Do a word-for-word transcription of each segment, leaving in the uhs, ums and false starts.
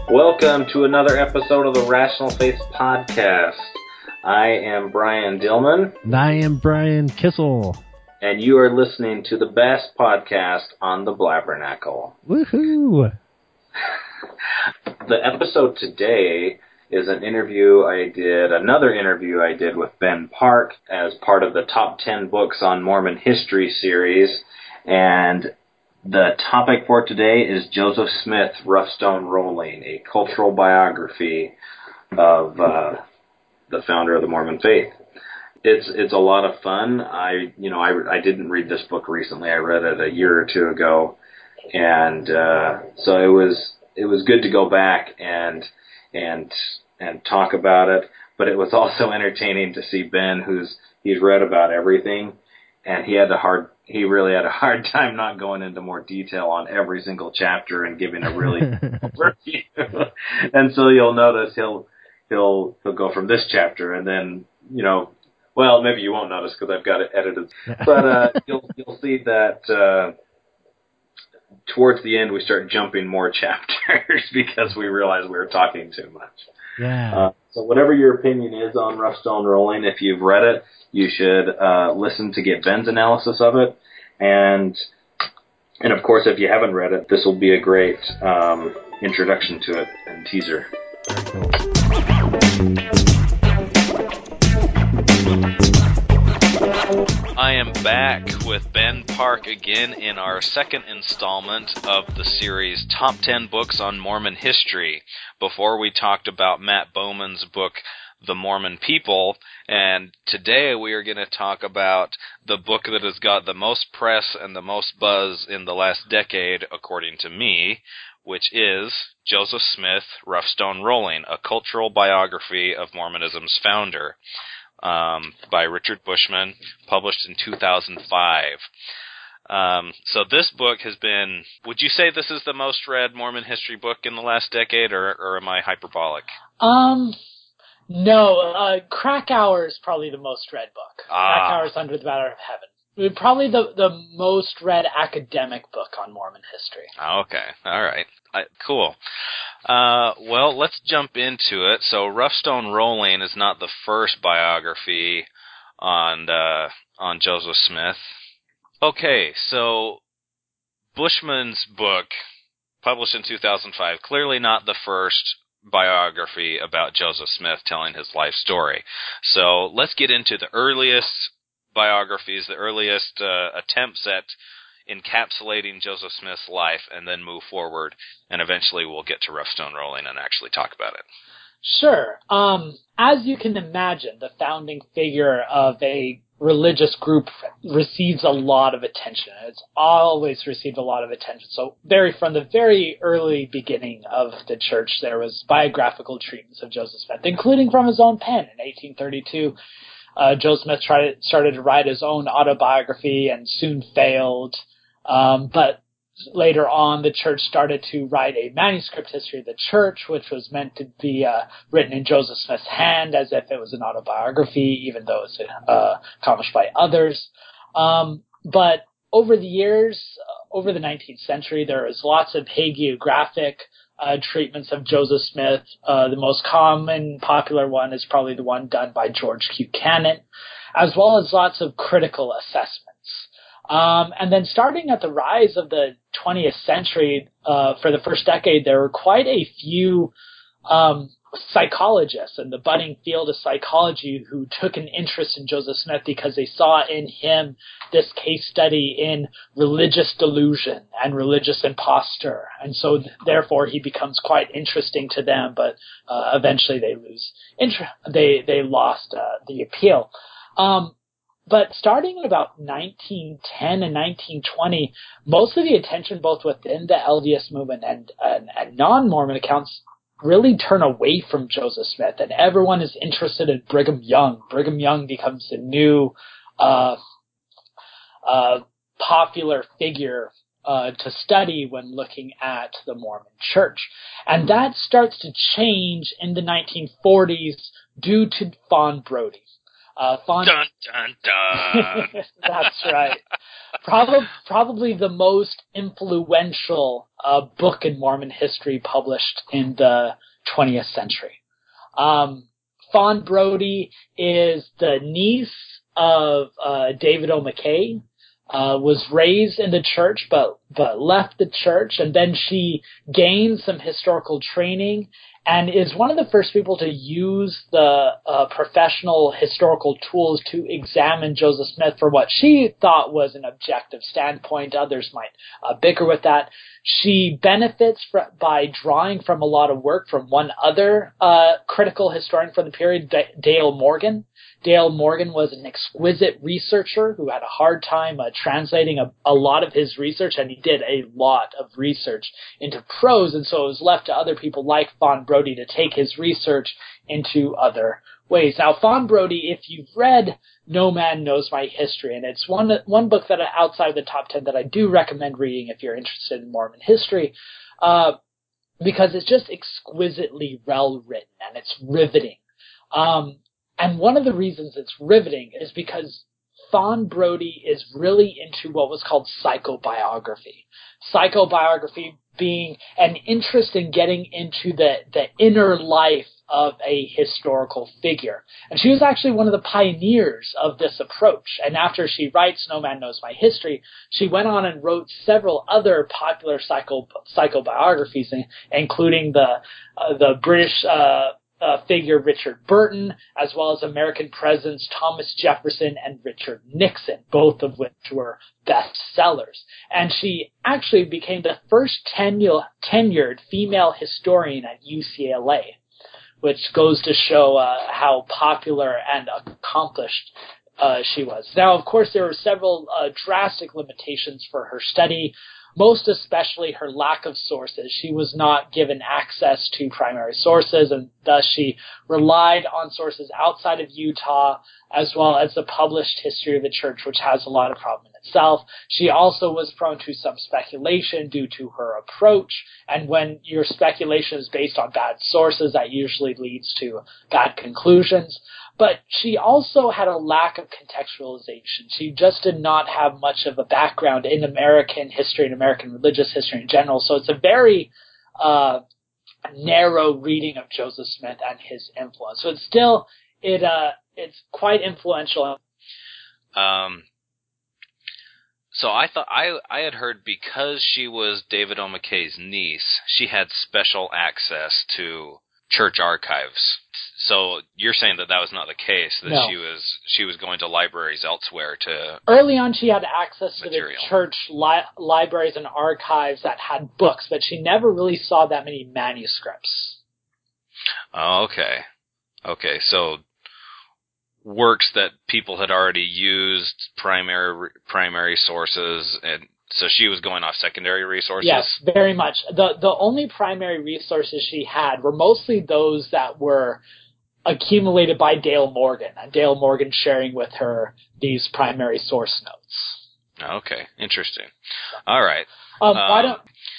Welcome to another episode of the Rational Faith Podcast. I am Brian Dillman. And I am Brian Kissel. And you are listening to the best podcast on the Blabbernacle. Woohoo! The episode today is an interview I did, another interview I did with Ben Park as part of the Top ten Books on Mormon History series. And the topic for today is Joseph Smith, Rough Stone Rolling, a cultural biography of uh, the founder of the Mormon faith. It's it's a lot of fun. I you know I, I didn't read this book recently. I read it a year or two ago, and uh, so it was it was good to go back and and and talk about it. But it was also entertaining to see Ben, who's he's read about everything, and he had a hard he really had a hard time not going into more detail on every single chapter and giving a really overview. And so you'll notice he'll he'll he'll go from this chapter and then you know. Well, maybe you won't notice because I've got it edited. But uh, you'll you'll see that uh, towards the end we start jumping more chapters because we realize we were talking too much. Yeah. Uh, so whatever your opinion is on Rough Stone Rolling, if you've read it, you should uh, listen to get Ben's analysis of it. And and of course, if you haven't read it, this will be a great um, introduction to it and teaser. Very cool. I am back with Ben Park again in our second installment of the series Top ten Books on Mormon History. Before we talked about Matt Bowman's book, The Mormon People, and today we are going to talk about the book that has got the most press and the most buzz in the last decade, according to me, which is Joseph Smith, Rough Stone Rolling, a cultural biography of Mormonism's founder. Um, by Richard Bushman, published in two thousand five. Um, so this book has been, would you say this is the most read Mormon history book in the last decade, or, or am I hyperbolic? Um, no, uh, Krakauer is probably the most read book. Ah. Krakauer's Under the Banner of Heaven. Probably the, the most read academic book on Mormon history. Okay, all right. I, cool. Uh, well, let's jump into it. So, Rough Stone Rolling is not the first biography on uh, on Joseph Smith. Okay, so Bushman's book, published in two thousand five, clearly not the first biography about Joseph Smith telling his life story. So, let's get into the earliest biographies, the earliest uh, attempts at encapsulating Joseph Smith's life, and then move forward, and eventually we'll get to Rough Stone Rolling and actually talk about it. Sure. Um, as you can imagine, the founding figure of a religious group receives a lot of attention. It's always received a lot of attention. So very from the very early beginning of the church, there was biographical treatments of Joseph Smith, including from his own pen in eighteen thirty-two. Uh, Joe Smith tried, started to write his own autobiography and soon failed. Um, but later on, the church started to write a manuscript history of the church, which was meant to be uh, written in Joseph Smith's hand as if it was an autobiography, even though it was uh, accomplished by others. Um, but over the years, uh, over the nineteenth century, there was lots of hagiographic uh, treatments of Joseph Smith. Uh, the most common, popular one is probably the one done by George Q. Cannon, as well as lots of critical assessments. Um, and then starting at the rise of the twentieth century, uh, for the first decade, there were quite a few um, psychologists in the budding field of psychology who took an interest in Joseph Smith because they saw in him this case study in religious delusion and religious imposture. And so, th- therefore, he becomes quite interesting to them, but uh, eventually they lose interest. They, they lost uh, the appeal. Um, But starting in about nineteen ten and nineteen twenty, most of the attention both within the L D S movement and, and, and non-Mormon accounts really turn away from Joseph Smith, and everyone is interested in Brigham Young. Brigham Young becomes a new uh, uh, popular figure uh, to study when looking at the Mormon Church. And that starts to change in the nineteen forties due to Fawn Brodie. Uh, Fawn... Dun, dun, dun. That's right. probably, probably the most influential uh, book in Mormon history published in the twentieth century. Um, Fawn Brodie is the niece of uh, David O. McKay, uh, was raised in the church but but left the church, and then she gained some historical training and is one of the first people to use the uh, professional historical tools to examine Joseph Smith for what she thought was an objective standpoint. Others might uh, bicker with that. She benefits fr- by drawing from a lot of work from one other uh, critical historian from the period, D- Dale Morgan. Dale Morgan was an exquisite researcher who had a hard time uh, translating a, a lot of his research, and he did a lot of research into prose, and so it was left to other people like Fawn Brodie to take his research into other ways. Now, Fawn Brodie, if you've read No Man Knows My History, and it's one one book that outside the top ten that I do recommend reading if you're interested in Mormon history, uh, because it's just exquisitely well written and it's riveting. Um, and one of the reasons it's riveting is because Fawn Brodie is really into what was called psychobiography. Psychobiography being an interest in getting into the, the inner life of a historical figure. And she was actually one of the pioneers of this approach. And after she writes No Man Knows My History, she went on and wrote several other popular psycho, psychobiographies, including the, uh, the British, uh, Uh, figure Richard Burton, as well as American presidents Thomas Jefferson and Richard Nixon, both of which were bestsellers. And she actually became the first tenu- tenured female historian at U C L A, which goes to show uh, how popular and accomplished uh, she was. Now, of course, there were several uh, drastic limitations for her study, most especially her lack of sources. She was not given access to primary sources, and thus she relied on sources outside of Utah, as well as the published history of the church, which has a lot of problem in itself. She also was prone to some speculation due to her approach, and when your speculation is based on bad sources, that usually leads to bad conclusions. But she also had a lack of contextualization. She just did not have much of a background in American history and American religious history in general. So it's a very uh, narrow reading of Joseph Smith and his influence. So it's still it uh it's quite influential. Um. So I thought I I had heard because she was David O. McKay's niece, she had special access to church archives. So you're saying that that was not the case, that No. she was she was going to libraries elsewhere to... Early on, she had access material. to the church li- libraries and archives that had books, but she never really saw that many manuscripts. Oh, okay. Okay, so works that people had already used, primary primary sources, and so she was going off secondary resources? Yes, very much. The the only primary resources she had were mostly those that were accumulated by Dale Morgan, and Dale Morgan sharing with her these primary source notes. Okay, interesting. All right. Um, why Um, don't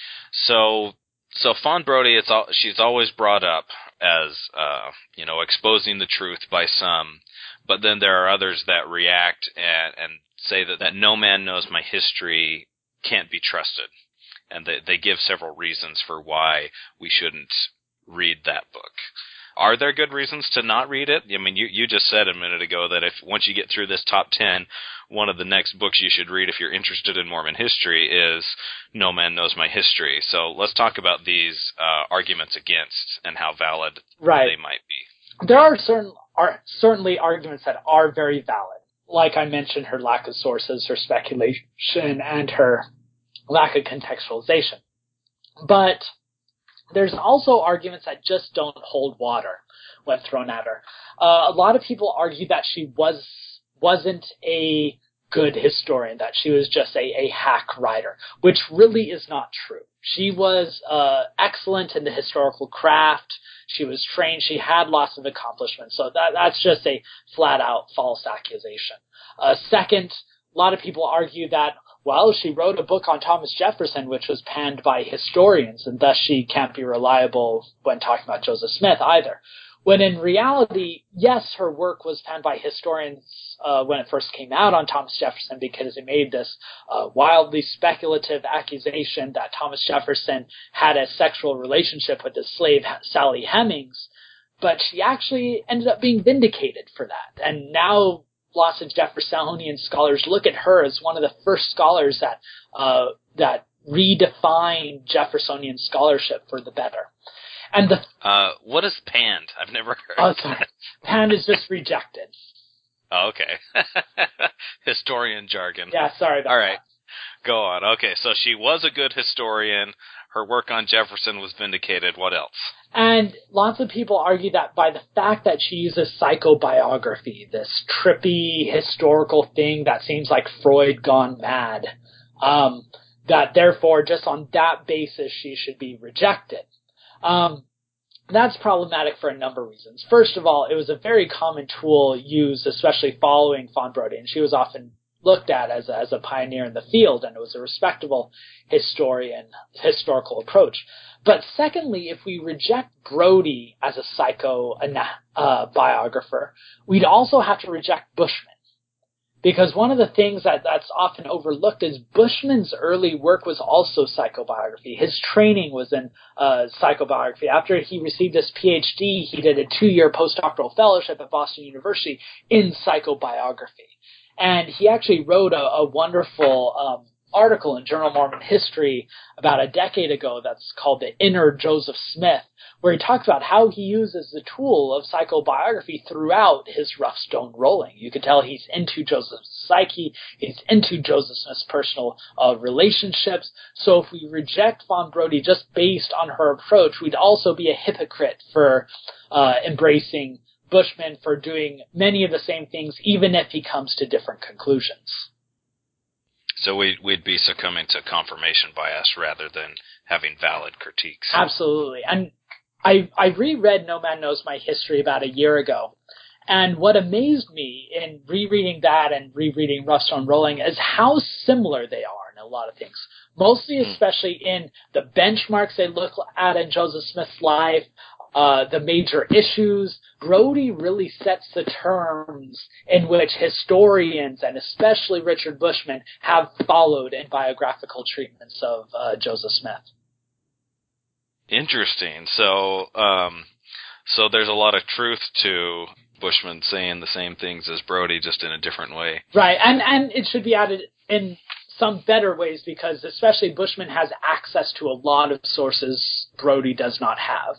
So, so Fawn Brodie, it's all, she's always brought up as, uh, you know, exposing the truth by some, but then there are others that react and, and say that, that No Man Knows My History can't be trusted. And they, they give several reasons for why we shouldn't read that book. Are there good reasons to not read it? I mean, you, you just said a minute ago that if once you get through this top ten, one of the next books you should read if you're interested in Mormon history is No Man Knows My History. So let's talk about these uh, arguments against and how valid right. they might be. There are certain are certainly arguments that are very valid. Like I mentioned, her lack of sources, her speculation, and her lack of contextualization. But there's also arguments that just don't hold water when thrown at her. Uh, a lot of people argue that she was, wasn't a good historian, that she was just a, a hack writer, which really is not true. She was uh, excellent in the historical craft. She was trained. She had lots of accomplishments. So that, that's just a flat-out false accusation. Uh, second, a lot of people argue that, well, she wrote a book on Thomas Jefferson, which was panned by historians, and thus she can't be reliable when talking about Joseph Smith either. When in reality, yes, her work was found by historians uh, when it first came out on Thomas Jefferson because it made this uh, wildly speculative accusation that Thomas Jefferson had a sexual relationship with his slave Sally Hemings, but she actually ended up being vindicated for that. And now lots of Jeffersonian scholars look at her as one of the first scholars that uh, that redefined Jeffersonian scholarship for the better. And the uh, what is panned? I've never heard. Oh, sorry. Panned is just rejected. Oh, okay. Historian jargon. Yeah, sorry about All right. that. Go on. Okay, so she was a good historian. Her work on Jefferson was vindicated. What else? And lots of people argue that by the fact that she uses psychobiography, this trippy historical thing that seems like Freud gone mad, um, that therefore just on that basis she should be rejected. Um, that's problematic for a number of reasons. First of all, it was a very common tool used, especially following Fawn Brodie, and she was often looked at as a, as a pioneer in the field, and it was a respectable historian, historical approach. But secondly, if we reject Brodie as a psycho uh, biographer, we'd also have to reject Bushman. Because one of the things that, that's often overlooked is Bushman's early work was also psychobiography. His training was in uh, psychobiography. After he received his P H D, he did a two-year postdoctoral fellowship at Boston University in psychobiography. And he actually wrote a, a wonderful um, article in Journal of Mormon History about a decade ago that's called The Inner Joseph Smith, where he talks about how he uses the tool of psychobiography throughout his Rough Stone Rolling. You can tell he's into Joseph's psyche, he's into Joseph Smith's personal uh, relationships. So if we reject Fawn Brodie just based on her approach, we'd also be a hypocrite for uh, embracing Bushman, for doing many of the same things, even if he comes to different conclusions. So we'd, we'd be succumbing to confirmation bias rather than having valid critiques. Absolutely. And I, I reread No Man Knows My History about a year ago, and what amazed me in rereading that and rereading Rough Stone Rolling is how similar they are in a lot of things. Mostly, especially in the benchmarks they look at in Joseph Smith's life, uh, the major issues. Brodie really sets the terms in which historians, and especially Richard Bushman, have followed in biographical treatments of uh, Joseph Smith. Interesting. So, um, so there's a lot of truth to Bushman saying the same things as Brodie, just in a different way. Right, and and it should be added in some better ways because especially Bushman has access to a lot of sources Brodie does not have.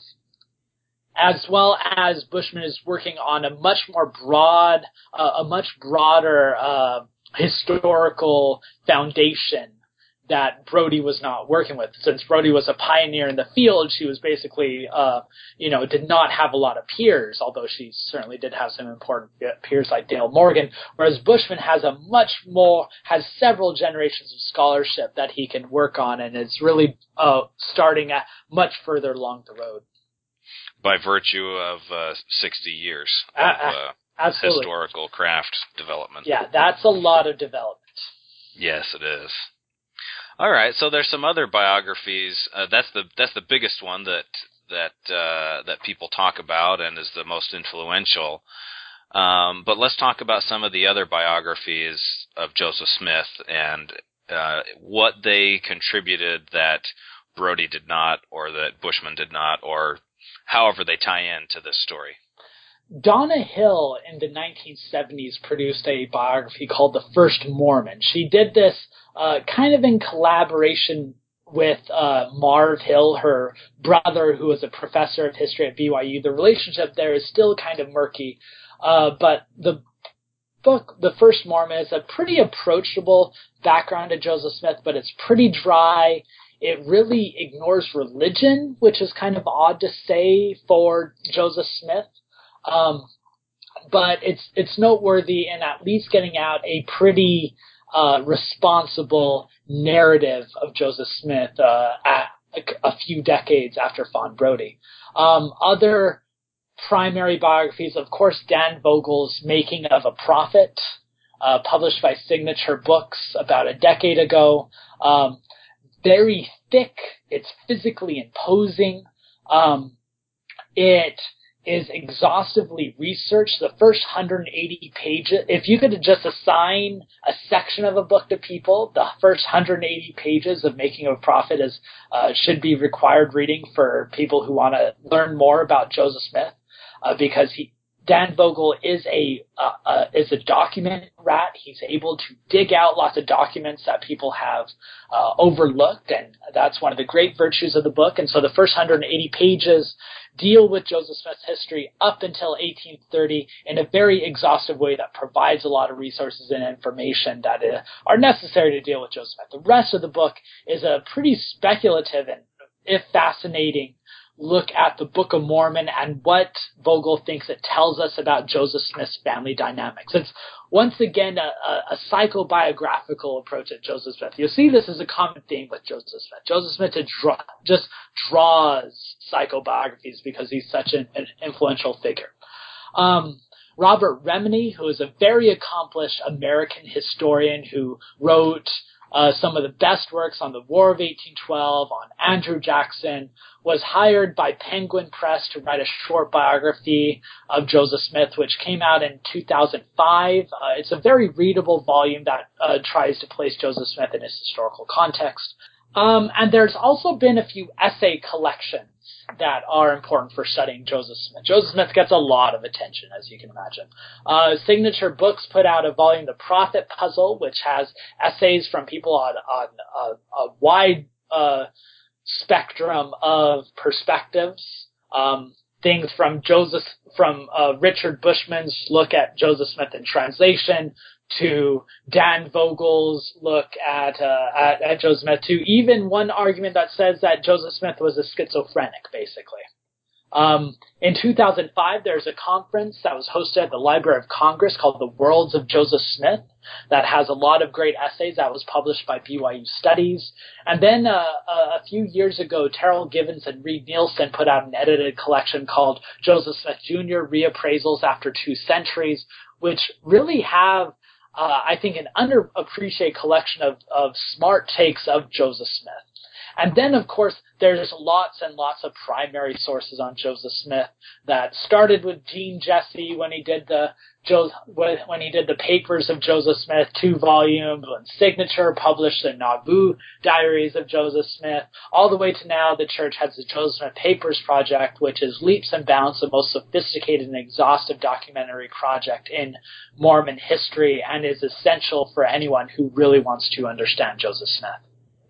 As well as Bushman is working on a much more broad, uh, a much broader uh, historical foundation that Brodie was not working with. Since Brodie was a pioneer in the field, she was basically, uh, you know, did not have a lot of peers, although she certainly did have some important peers like Dale Morgan, whereas Bushman has a much more, has several generations of scholarship that he can work on, and is really uh, starting at much further along the road. By virtue of uh, sixty years Uh, of uh, absolutely. historical craft development. Yeah, that's a lot of development. Yes, it is. All right, so there's some other biographies. Uh, that's the that's the biggest one that that uh, that people talk about and is the most influential. Um, but let's talk about some of the other biographies of Joseph Smith and uh, what they contributed that Brodie did not, or that Bushman did not, or however they tie into this story. Donna Hill in the nineteen seventies produced a biography called The First Mormon. She did this uh, kind of in collaboration with uh, Marv Hill, her brother, who was a professor of history at B Y U. The relationship there is still kind of murky, uh, but the book, The First Mormon, is a pretty approachable background to Joseph Smith, but it's pretty dry. It really ignores religion, which is kind of odd to say for Joseph Smith. Um, but it's it's noteworthy in at least getting out a pretty uh, responsible narrative of Joseph Smith uh, at a, a few decades after Fawn Brodie. Um, other primary biographies, of course, Dan Vogel's Making of a Prophet, uh, published by Signature Books about a decade ago. Um, very thick. It's physically imposing. Um, it is exhaustively researched. The first one hundred eighty pages, if you could just assign a section of a book to people, the first one hundred eighty pages of Making of a Prophet is uh, should be required reading for people who want to learn more about Joseph Smith, uh, because he Dan Vogel is a uh, uh, is a document rat. He's able to dig out lots of documents that people have uh, overlooked, and that's one of the great virtues of the book. And so the first one hundred eighty pages deal with Joseph Smith's history up until eighteen thirty in a very exhaustive way that provides a lot of resources and information that uh, are necessary to deal with Joseph Smith. The rest of the book is a pretty speculative and, if fascinating, look at the Book of Mormon and what Vogel thinks it tells us about Joseph Smith's family dynamics. It's once again a, a, a psychobiographical approach at Joseph Smith. You'll see this is a common theme with Joseph Smith. Joseph Smith draw, just draws psychobiographies because he's such an, an influential figure. Um, Robert Remini, who is a very accomplished American historian who wrote Uh, some of the best works on the War of eighteen twelve, on Andrew Jackson, was hired by Penguin Press to write a short biography of Joseph Smith, which came out in two thousand five. Uh, it's a very readable volume that uh, tries to place Joseph Smith in his historical context. Um, and there's also been a few essay collections that are important for studying Joseph Smith. Joseph Smith gets a lot of attention, as you can imagine. Uh, Signature Books put out a volume, The Prophet Puzzle, which has essays from people on, on uh, a wide uh, spectrum of perspectives. Um, things from Joseph, from uh, Richard Bushman's look at Joseph Smith in translation, to Dan Vogel's look at, uh, at at Joseph Smith, to even one argument that says that Joseph Smith was a schizophrenic, basically. Um, in two thousand five, there's a conference that was hosted at the Library of Congress called The Worlds of Joseph Smith that has a lot of great essays that was published by B Y U Studies. And then uh, a few years ago, Terrell Givens and Reed Nielsen put out an edited collection called Joseph Smith Junior Reappraisals After Two Centuries, which really have Uh, I think, an underappreciated collection of, of smart takes of Joseph Smith. And then, of course, there's lots and lots of primary sources on Joseph Smith that started with Gene Jesse when he did the when he did the Papers of Joseph Smith, two volumes, when Signature published the Nauvoo Diaries of Joseph Smith, all the way to now the church has the Joseph Smith Papers Project, which is leaps and bounds the most sophisticated and exhaustive documentary project in Mormon history and is essential for anyone who really wants to understand Joseph Smith.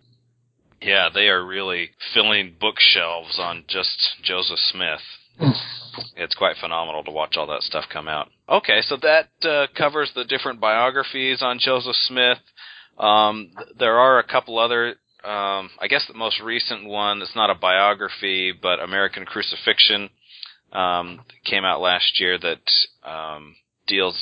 Yeah, they are really filling bookshelves on just Joseph Smith. It's quite phenomenal to watch all that stuff come out. Okay, so that uh, covers the different biographies on Joseph Smith. Um, th- there are a couple other, um, I guess the most recent one, it's not a biography, but American Crucifixion, um, came out last year that um, deals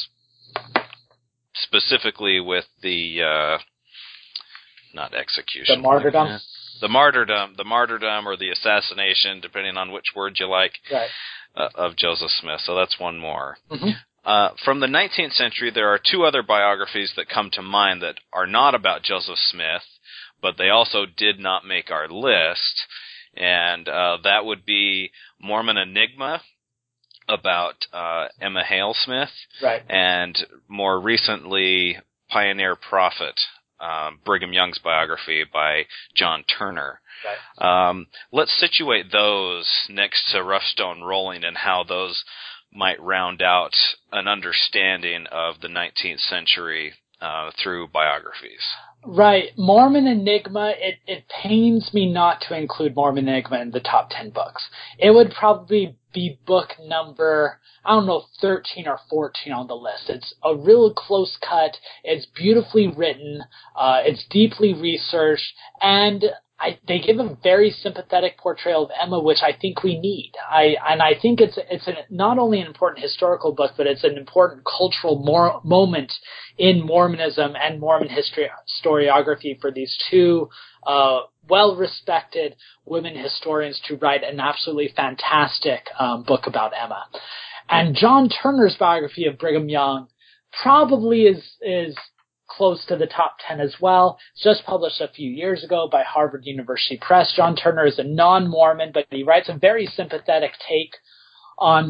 specifically with the... Uh, Not execution. The martyrdom? Yeah. The martyrdom, the martyrdom or the assassination, depending on which word you like, right. uh, of Joseph Smith. So that's one more. Mm-hmm. Uh, from the nineteenth century, there are two other biographies that come to mind that are not about Joseph Smith, but they also did not make our list. And uh, that would be Mormon Enigma, about uh, Emma Hale Smith, right. and more recently, Pioneer Prophet, Um, Brigham Young's biography by John Turner. Right. Um, let's situate those next to Rough Stone Rolling and how those might round out an understanding of the nineteenth century uh, through biographies. Right. Mormon Enigma, it, it pains me not to include Mormon Enigma in the top ten books. It would probably be book number, I don't know, thirteen or fourteen on the list. It's a real close cut. It's beautifully written. Uh, it's deeply researched. And I, they give a very sympathetic portrayal of Emma, which I think we need. I And I think it's it's an, not only an important historical book, but it's an important cultural mor- moment in Mormonism and Mormon history historiography for these two uh, well-respected women historians to write an absolutely fantastic um, book about Emma. And John Turner's biography of Brigham Young probably is is close to the top ten as well. It's just published a few years ago by Harvard University Press. John Turner is a non-Mormon, but he writes a very sympathetic take on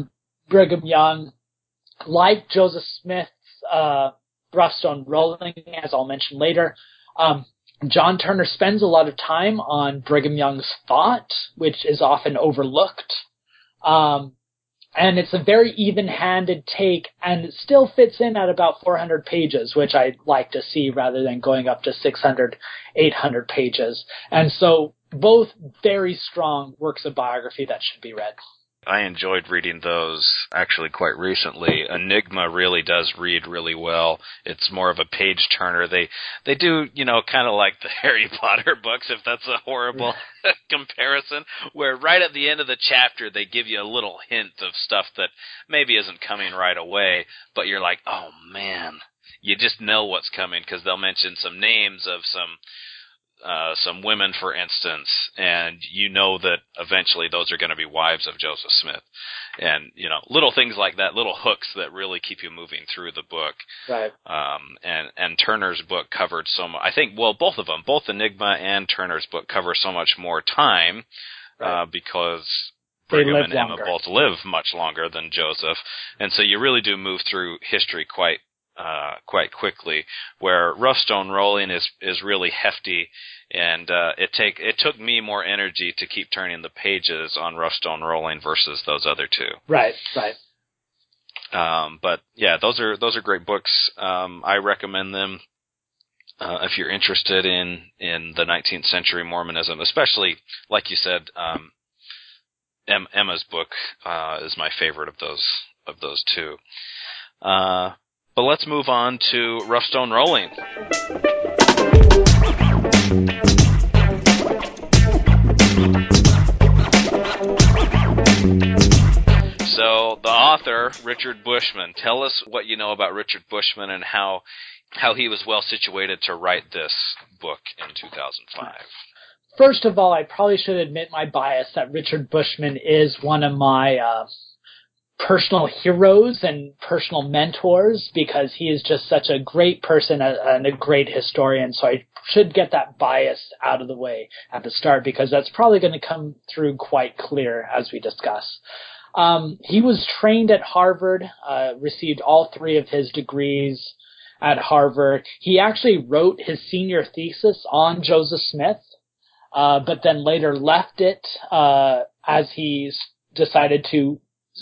Brigham Young, like Joseph Smith's uh, Rough Stone Rolling, as I'll mention later, um, John Turner spends a lot of time on Brigham Young's thought, which is often overlooked. Um, and it's a very even-handed take, and it still fits in at about four hundred pages, which I'd like to see rather than going up to six hundred, eight hundred pages. And so both very strong works of biography that should be read. I enjoyed reading those actually quite recently. Enigma really does read really well. It's more of a page turner. They they do, you know, kind of like the Harry Potter books, if that's a horrible comparison, where right at the end of the chapter they give you a little hint of stuff that maybe isn't coming right away, but you're like, oh man, you just know what's coming because they'll mention some names of some Uh, some women, for instance, and you know that eventually those are going to be wives of Joseph Smith. And, you know, little things like that, little hooks that really keep you moving through the book. Right. Um, and, and Turner's book covered so much. I think, well, both of them, both Enigma and Turner's book cover so much more time, right. uh, because Brigham and Emma both live much longer than Joseph. And so you really do move through history quite Uh, quite quickly, where Rough Stone Rolling is is really hefty, and uh, it take it took me more energy to keep turning the pages on Rough Stone Rolling versus those other two. Right, right. Um, but yeah, those are those are great books. Um, I recommend them uh, if you're interested in in the nineteenth century Mormonism, especially like you said. Um, em- Emma's book uh, is my favorite of those of those two. Uh, But let's move on to Rough Stone Rolling. So, the author, Richard Bushman. Tell us what you know about Richard Bushman and how how he was well situated to write this book in two thousand five. First of all, I probably should admit my bias that Richard Bushman is one of my uh, personal heroes and personal mentors, because he is just such a great person and a great historian. So I should get that bias out of the way at the start, because that's probably going to come through quite clear as we discuss. Um, he was trained at Harvard, uh, received all three of his degrees at Harvard. He actually wrote his senior thesis on Joseph Smith, uh, but then later left it uh, as he decided to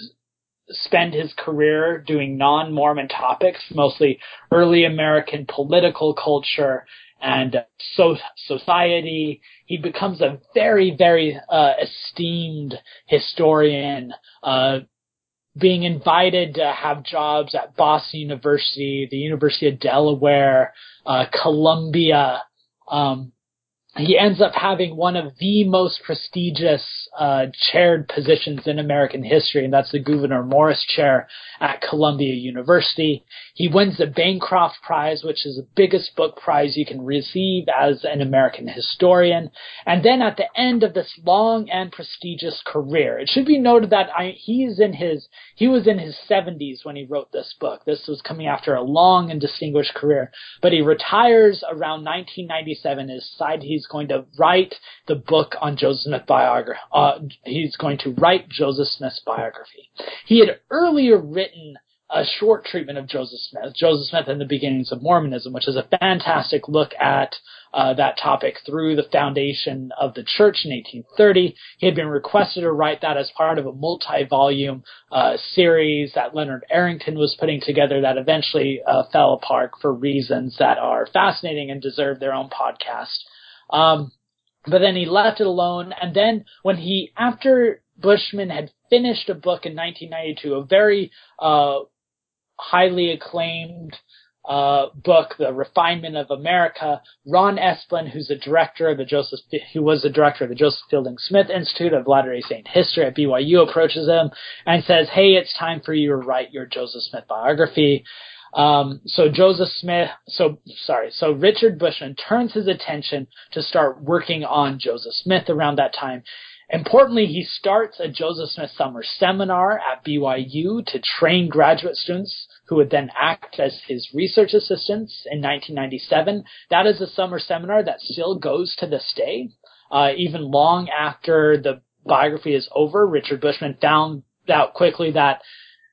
spend his career doing non-Mormon topics, mostly early American political culture and so society. He becomes a very, very uh, esteemed historian, uh, being invited to have jobs at Boston University, the University of Delaware, uh, Columbia. Um, He ends up having one of the most prestigious uh, chaired positions in American history, and that's the Gouverneur Morris Chair at Columbia University. He wins the Bancroft Prize, which is the biggest book prize you can receive as an American historian. And then at the end of this long and prestigious career, it should be noted that I, he is in his he was in his seventies when he wrote this book. This was coming after a long and distinguished career, but he retires around nineteen ninety-seven and decided he's going to write the book on Joseph Smith biography. Uh, he's going to write Joseph Smith's biography. He had earlier written a short treatment of Joseph Smith, Joseph Smith and the Beginnings of Mormonism, which is a fantastic look at uh, that topic through the foundation of the church in eighteen thirty. He had been requested to write that as part of a multi-volume uh, series that Leonard Arrington was putting together that eventually uh, fell apart for reasons that are fascinating and deserve their own podcast. Um, but then he left it alone. And then when he, after Bushman had finished a book in nineteen ninety-two, a very, uh, highly acclaimed, uh, book, The Refinement of America, Ron Esplin, who's a director of the Joseph, who was the director of the Joseph Fielding Smith Institute of Latter-day Saint History at B Y U, approaches him and says, "Hey, it's time for you to write your Joseph Smith biography." Um, so Joseph Smith, so, sorry, so Richard Bushman turns his attention to start working on Joseph Smith around that time. Importantly, he starts a Joseph Smith summer seminar at B Y U to train graduate students who would then act as his research assistants in nineteen ninety-seven. That is a summer seminar that still goes to this day. Uh, even long after the biography is over, Richard Bushman found out quickly that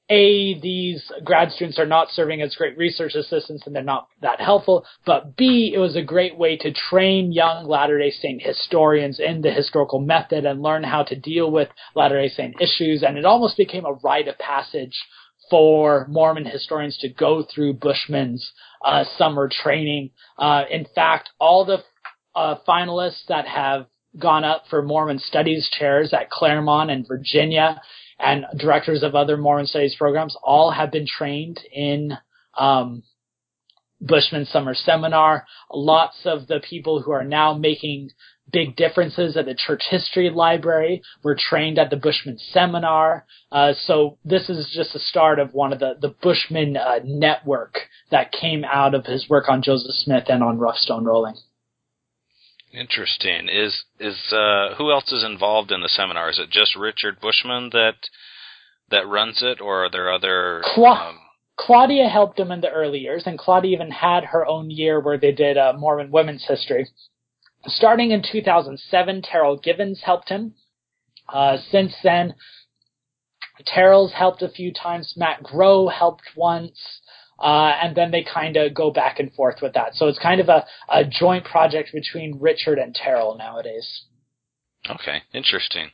A, these grad students are not serving as great research assistants and they're not that helpful, but B, it was a great way to train young Latter-day Saint historians in the historical method and learn how to deal with Latter-day Saint issues, and it almost became a rite of passage for Mormon historians to go through Bushman's uh, summer training. Uh, in fact, all the uh, finalists that have gone up for Mormon studies chairs at Claremont and Virginia and directors of other Mormon studies programs all have been trained in um, Bushman's summer seminar. Lots of the people who are now making big differences at the Church History Library were trained at the Bushman seminar. Uh, so this is just the start of one of the, the Bushman uh, network that came out of his work on Joseph Smith and on Rough Stone Rolling. Interesting. Is is uh, who else is involved in the seminar? Is it just Richard Bushman that that runs it, or are there other? Cla- um... Claudia helped him in the early years, and Claudia even had her own year where they did uh, Mormon women's history. Starting in two thousand seven, Terrell Givens helped him. Uh, since then, Terrell's helped a few times. Matt Groh helped once. Uh, and then they kind of go back and forth with that. So it's kind of a, a joint project between Richard and Terrell nowadays. Okay, interesting.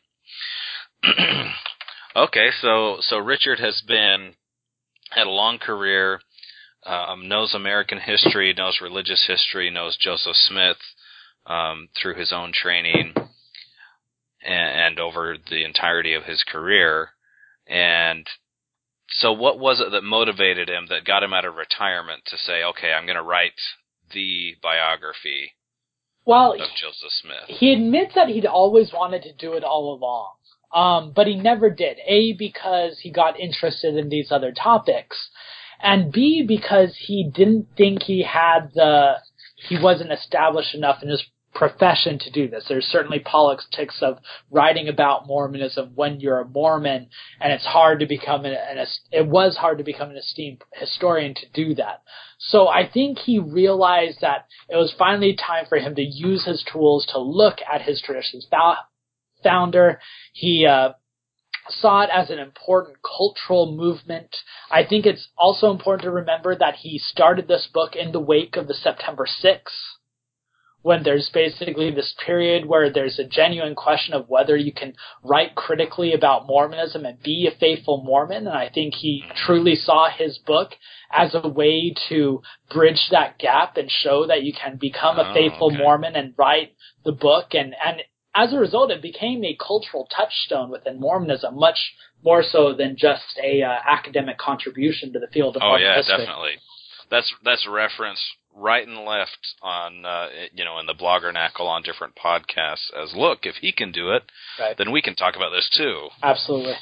Okay, so so Richard has been had a long career, um, knows American history, knows religious history, knows Joseph Smith um, through his own training and, and over the entirety of his career. And so what was it that motivated him, that got him out of retirement to say, okay, I'm going to write the biography well, of Joseph Smith? He admits that he'd always wanted to do it all along, um, but he never did. A, because he got interested in these other topics, and B, because he didn't think he had the, he wasn't established enough in his profession to do this. There's certainly politics of writing about Mormonism when you're a Mormon, and it's hard to become an, an it was hard to become an esteemed historian to do that. So I think he realized that it was finally time for him to use his tools to look at his tradition's founder. He uh, saw it as an important cultural movement. I think it's also important to remember that he started this book in the wake of the September sixth, when there's basically this period where there's a genuine question of whether you can write critically about Mormonism and be a faithful Mormon. And I think he truly saw his book as a way to bridge that gap and show that you can become a faithful oh, okay. Mormon and write the book. And, and as a result, it became a cultural touchstone within Mormonism, much more so than just a uh, academic contribution to the field of oh, Mormon yeah, history. definitely. That's that's referenced right and left on, uh, you know, in the Bloggernacle on different podcasts as, look, if he can do it, right, then we can talk about this too. Absolutely.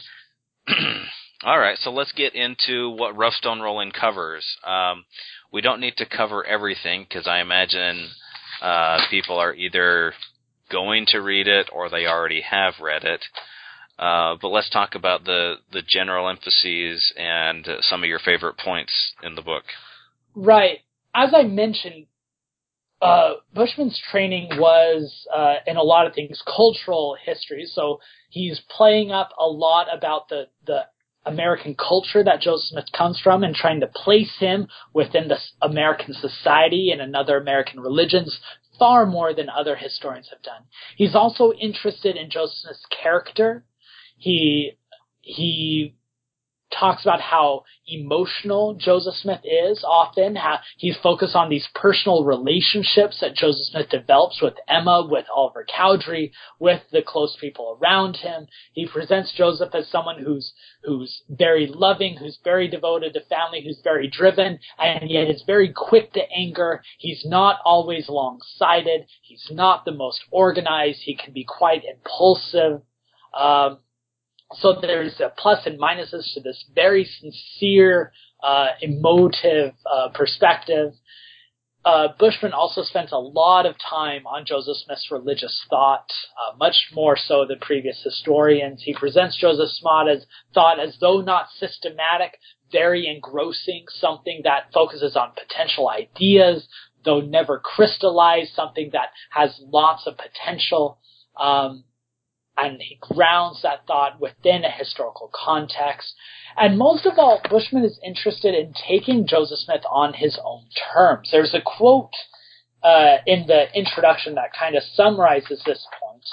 All right, so let's get into what Rough Stone Rolling covers. Um, we don't need to cover everything because I imagine uh, people are either going to read it or they already have read it. Uh, but let's talk about the, the general emphases and uh, some of your favorite points in the book. Right. As I mentioned, uh, Bushman's training was, uh, in a lot of things, cultural history. So he's playing up a lot about the, the American culture that Joseph Smith comes from and trying to place him within the American society and another American religions far more than other historians have done. He's also interested in Joseph Smith's character. He, he, talks about how emotional Joseph Smith is often, how he's focused on these personal relationships that Joseph Smith develops with Emma, with Oliver Cowdery, with the close people around him. He presents Joseph as someone who's who's very loving, who's very devoted to family, who's very driven, and yet is very quick to anger. He's not always long-sighted. He's not the most organized. He can be quite impulsive. Um, So there's a plus and minuses to this very sincere, uh, emotive uh, perspective. Uh, Bushman also spent a lot of time on Joseph Smith's religious thought, uh, much more so than previous historians. He presents Joseph Smith as thought as though not systematic, very engrossing, something that focuses on potential ideas, though never crystallized, something that has lots of potential. Um, and he grounds that thought within a historical context. And most of all, Bushman is interested in taking Joseph Smith on his own terms. There's a quote uh, in the introduction that kind of summarizes this point.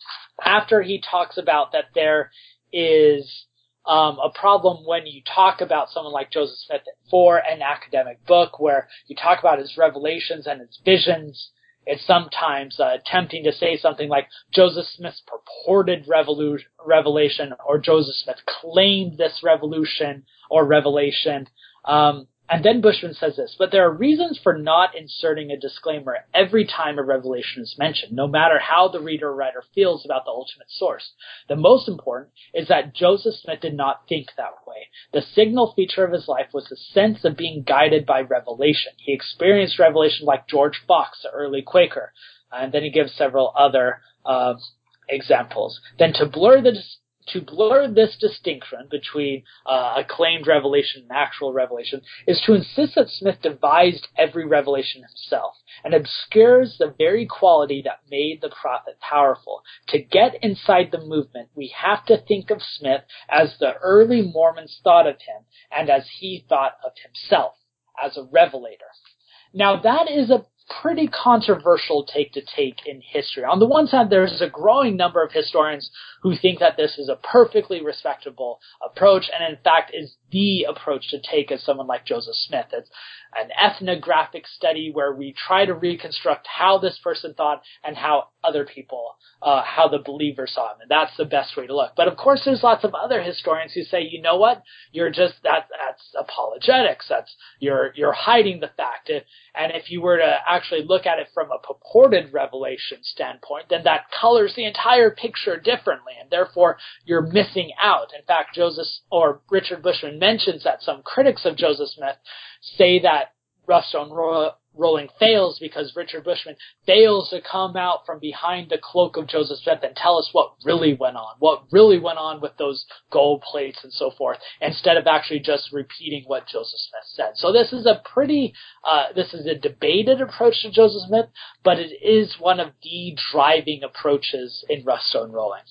After he talks about that there is um, a problem when you talk about someone like Joseph Smith for an academic book, where you talk about his revelations and his visions. It's sometimes uh, tempting to say something like Joseph Smith's purported revolu- revelation, or Joseph Smith claimed this revolution or revelation. Um, and then Bushman says this, but there are reasons for not inserting a disclaimer every time a revelation is mentioned, no matter how the reader or writer feels about the ultimate source. The most important is that Joseph Smith did not think that way. The signal feature of his life was the sense of being guided by revelation. He experienced revelation like George Fox, the early Quaker. And then he gives several other uh, examples. Then to blur the dis- To blur this distinction between uh, a claimed revelation and actual revelation is to insist that Smith devised every revelation himself and obscures the very quality that made the prophet powerful. To get inside the movement, we have to think of Smith as the early Mormons thought of him and as he thought of himself, as a revelator. Now that is a pretty controversial take to take in history. On the one side, there's a growing number of historians who think that this is a perfectly respectable approach, and in fact is the approach to take as someone like Joseph Smith. It's an ethnographic study where we try to reconstruct how this person thought and how other people, uh, how the believers saw him, and that's the best way to look. But of course, there's lots of other historians who say, you know what, you're just that that's apologetics. That's you're you're hiding the fact. And if you were to actually look at it from a purported revelation standpoint, then that colors the entire picture differently, and therefore you're missing out. In fact, Joseph or Richard Bushman mentions that some critics of Joseph Smith say that Rough Stone Ro- Rolling fails because Richard Bushman fails to come out from behind the cloak of Joseph Smith and tell us what really went on, what really went on with those gold plates and so forth, instead of actually just repeating what Joseph Smith said. So this is a pretty, uh, this is a debated approach to Joseph Smith, but it is one of the driving approaches in Rough Stone Rolling.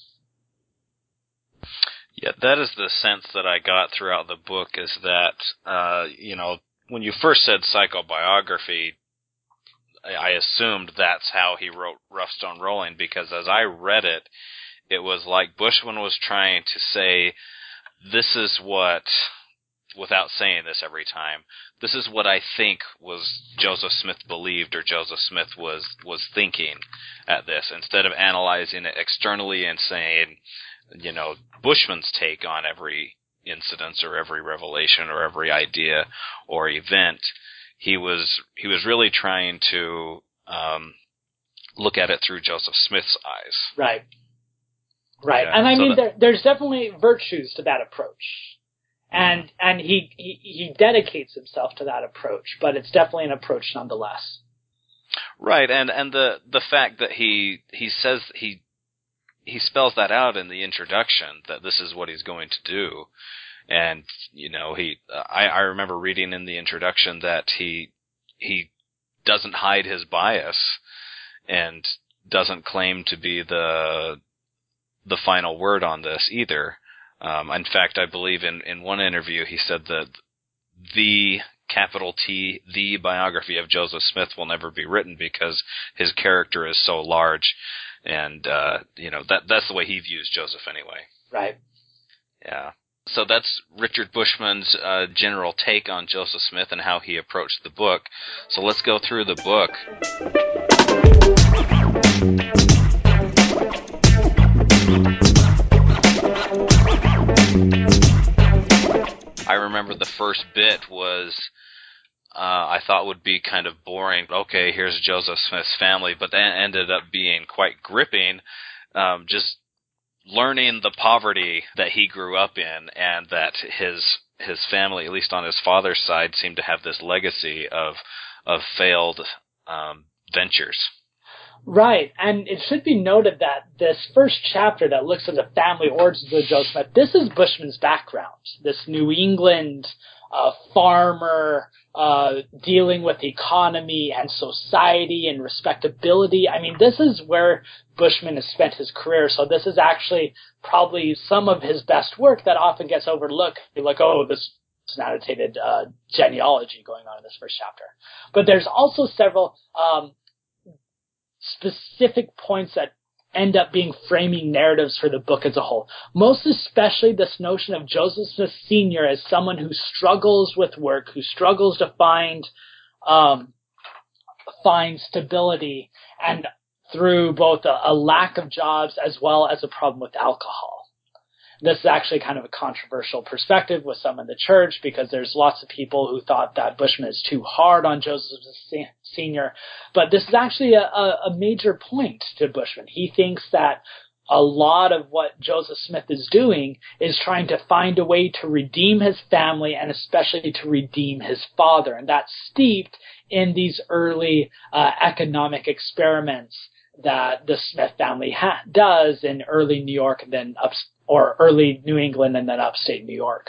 Yeah, that is the sense that I got throughout the book, is that, uh, you know, when you first said psychobiography, I assumed that's how he wrote Rough Stone Rolling, because as I read it, it was like Bushman was trying to say, this is what, without saying this every time, this is what I think was Joseph Smith believed or Joseph Smith was, was thinking at this, instead of analyzing it externally and saying, you know, Bushman's take on every incident or every revelation or every idea or event. He was he was really trying to um, look at it through Joseph Smith's eyes. Right. Right. Yeah, and I so mean, that, there, there's definitely virtues to that approach. And mm-hmm. and he, he he dedicates himself to that approach, but it's definitely an approach nonetheless. Right, and, and the, the fact that he he says he he spells that out in the introduction, that this is what he's going to do. And, you know, he, I, I remember reading in the introduction that he, he doesn't hide his bias and doesn't claim to be the, the final word on this either. Um, in fact, I believe in, in one interview he said that the capital T, the biography of Joseph Smith will never be written because his character is so large. And, uh, you know, that, that's the way he views Joseph anyway. Right. Yeah. So that's Richard Bushman's uh, general take on Joseph Smith and how he approached the book. So let's go through the book. I remember the first bit was, uh, I thought would be kind of boring. Okay, here's Joseph Smith's family, but then ended up being quite gripping. Um, just learning the poverty that he grew up in, and that his his family, at least on his father's side, seemed to have this legacy of of failed um, ventures. Right, and it should be noted that this first chapter that looks at the family origins of Joseph Smith, this is Bushman's background. This New England uh, farmer, uh, dealing with economy and society and respectability. I mean, this is where Bushman has spent his career. So this is actually probably some of his best work that often gets overlooked. You're like, oh, this is an annotated uh, genealogy going on in this first chapter. But there's also several um, specific points that end up being framing narratives for the book as a whole. Most especially this notion of Joseph Smith Senior as someone who struggles with work, who struggles to find um, find stability, and through both a, a lack of jobs as well as a problem with alcohol. This is actually kind of a controversial perspective with some in the church because there's lots of people who thought that Bushman is too hard on Joseph Senior But this is actually a, a major point to Bushman. He thinks that a lot of what Joseph Smith is doing is trying to find a way to redeem his family and especially to redeem his father. And that's steeped in these early uh, economic experiments that the Smith family ha- does in early New York and then up, or early New England and then upstate New York.